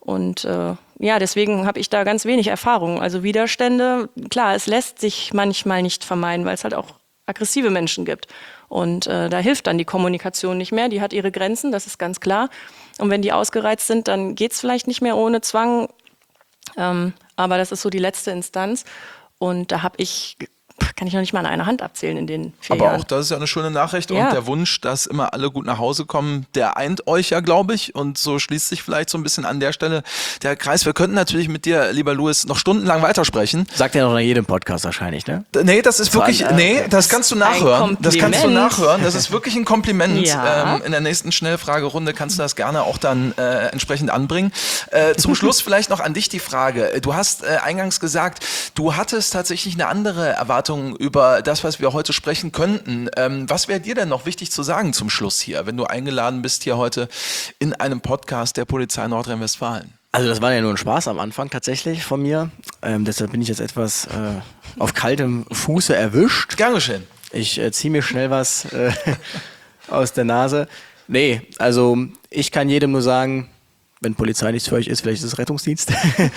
[SPEAKER 1] Und äh, ja, deswegen habe ich da ganz wenig Erfahrung. Also Widerstände, klar, es lässt sich manchmal nicht vermeiden, weil es halt auch aggressive Menschen gibt. Und äh, da hilft dann die Kommunikation nicht mehr. Die hat ihre Grenzen, das ist ganz klar. Und wenn die ausgereizt sind, dann geht's vielleicht nicht mehr ohne Zwang. Ähm, aber das ist so die letzte Instanz. Und da habe ich, kann ich noch nicht mal an einer Hand abzählen in den vier
[SPEAKER 2] Aber
[SPEAKER 1] Jahren.
[SPEAKER 2] auch das ist ja eine schöne Nachricht
[SPEAKER 1] Ja.
[SPEAKER 2] und der Wunsch, dass immer alle gut nach Hause kommen, der eint euch ja, glaube ich, und so schließt sich vielleicht so ein bisschen an der Stelle der Kreis. Wir könnten natürlich mit dir, lieber Louis, noch stundenlang weitersprechen.
[SPEAKER 3] Sagt er noch nach jedem Podcast wahrscheinlich, ne?
[SPEAKER 2] Nee, das ist wirklich,
[SPEAKER 3] Vor allem,
[SPEAKER 2] nee,
[SPEAKER 3] äh,
[SPEAKER 2] das kannst du
[SPEAKER 1] ein
[SPEAKER 2] nachhören. Das kannst du
[SPEAKER 1] Kompliment.
[SPEAKER 2] nachhören. Das ist wirklich ein Kompliment.
[SPEAKER 1] Ja.
[SPEAKER 2] Ähm, in der nächsten Schnellfragerunde kannst du das gerne auch dann äh, entsprechend anbringen. Äh, zum Schluss vielleicht noch an dich die Frage. Du hast äh, eingangs gesagt, du hattest tatsächlich eine andere Erwartung über das, was wir heute sprechen könnten. Ähm, was wäre dir denn noch wichtig zu sagen zum Schluss hier, wenn du eingeladen bist hier heute in einem Podcast der Polizei Nordrhein-Westfalen?
[SPEAKER 3] Also das war ja nur ein Spaß am Anfang tatsächlich von mir. Ähm, deshalb bin ich jetzt etwas äh, auf kaltem Fuße erwischt.
[SPEAKER 2] Gern geschehen.
[SPEAKER 3] Ich äh, ziehe mir schnell was äh, aus der Nase. Nee, also ich kann jedem nur sagen, wenn Polizei nichts für euch ist, vielleicht ist es Rettungsdienst.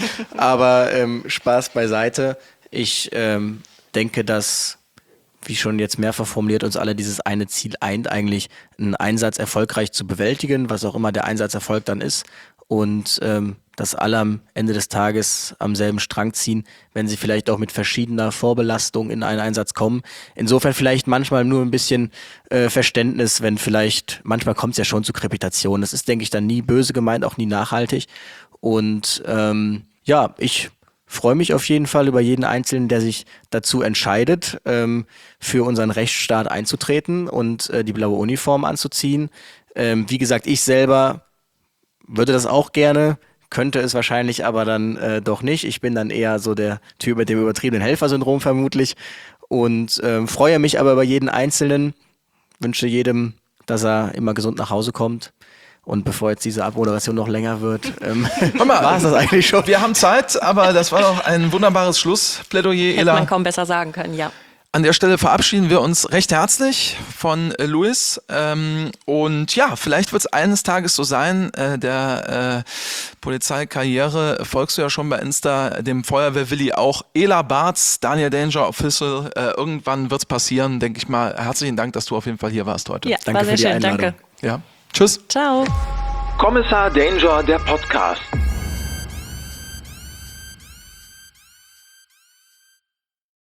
[SPEAKER 3] Aber ähm, Spaß beiseite. Ich ähm, denke, dass, wie schon jetzt mehrfach formuliert, uns alle dieses eine Ziel eint, eigentlich einen Einsatz erfolgreich zu bewältigen, was auch immer der Einsatzerfolg dann ist. Und ähm, dass alle am Ende des Tages am selben Strang ziehen, wenn sie vielleicht auch mit verschiedener Vorbelastung in einen Einsatz kommen. Insofern vielleicht manchmal nur ein bisschen äh, Verständnis, wenn vielleicht, manchmal kommt es ja schon zu Krepitationen. Das ist, denke ich, dann nie böse gemeint, auch nie nachhaltig. Und ähm, ja, ich freue mich auf jeden Fall über jeden Einzelnen, der sich dazu entscheidet, ähm, für unseren Rechtsstaat einzutreten und äh, die blaue Uniform anzuziehen. Ähm, wie gesagt, ich selber würde das auch gerne, könnte es wahrscheinlich aber dann äh, doch nicht. Ich bin dann eher so der Typ mit dem übertriebenen Helfersyndrom vermutlich und ähm, freue mich aber über jeden Einzelnen, wünsche jedem, dass er immer gesund nach Hause kommt. Und bevor jetzt diese Abmoderation noch länger wird, ähm, war es das eigentlich schon.
[SPEAKER 2] Wir haben Zeit, aber das war doch ein wunderbares Schlussplädoyer,
[SPEAKER 1] Hätte
[SPEAKER 2] Ela.
[SPEAKER 1] man kaum besser sagen können, ja.
[SPEAKER 2] An der Stelle verabschieden wir uns recht herzlich von äh, Louis. Ähm, und ja, vielleicht wird es eines Tages so sein, äh, der äh, Polizeikarriere folgst du ja schon bei Insta, dem Feuerwehr-Willi auch. Ela Barz, Daniel Danger Official, äh, irgendwann wird es passieren, denke ich mal. Herzlichen Dank, dass du auf jeden Fall hier warst heute.
[SPEAKER 1] Ja,
[SPEAKER 3] Danke
[SPEAKER 1] war sehr
[SPEAKER 3] für die
[SPEAKER 1] schön,
[SPEAKER 3] Einladung.
[SPEAKER 1] danke.
[SPEAKER 2] Ja. Tschüss.
[SPEAKER 1] Ciao.
[SPEAKER 4] Kommissar Danger, der Podcast.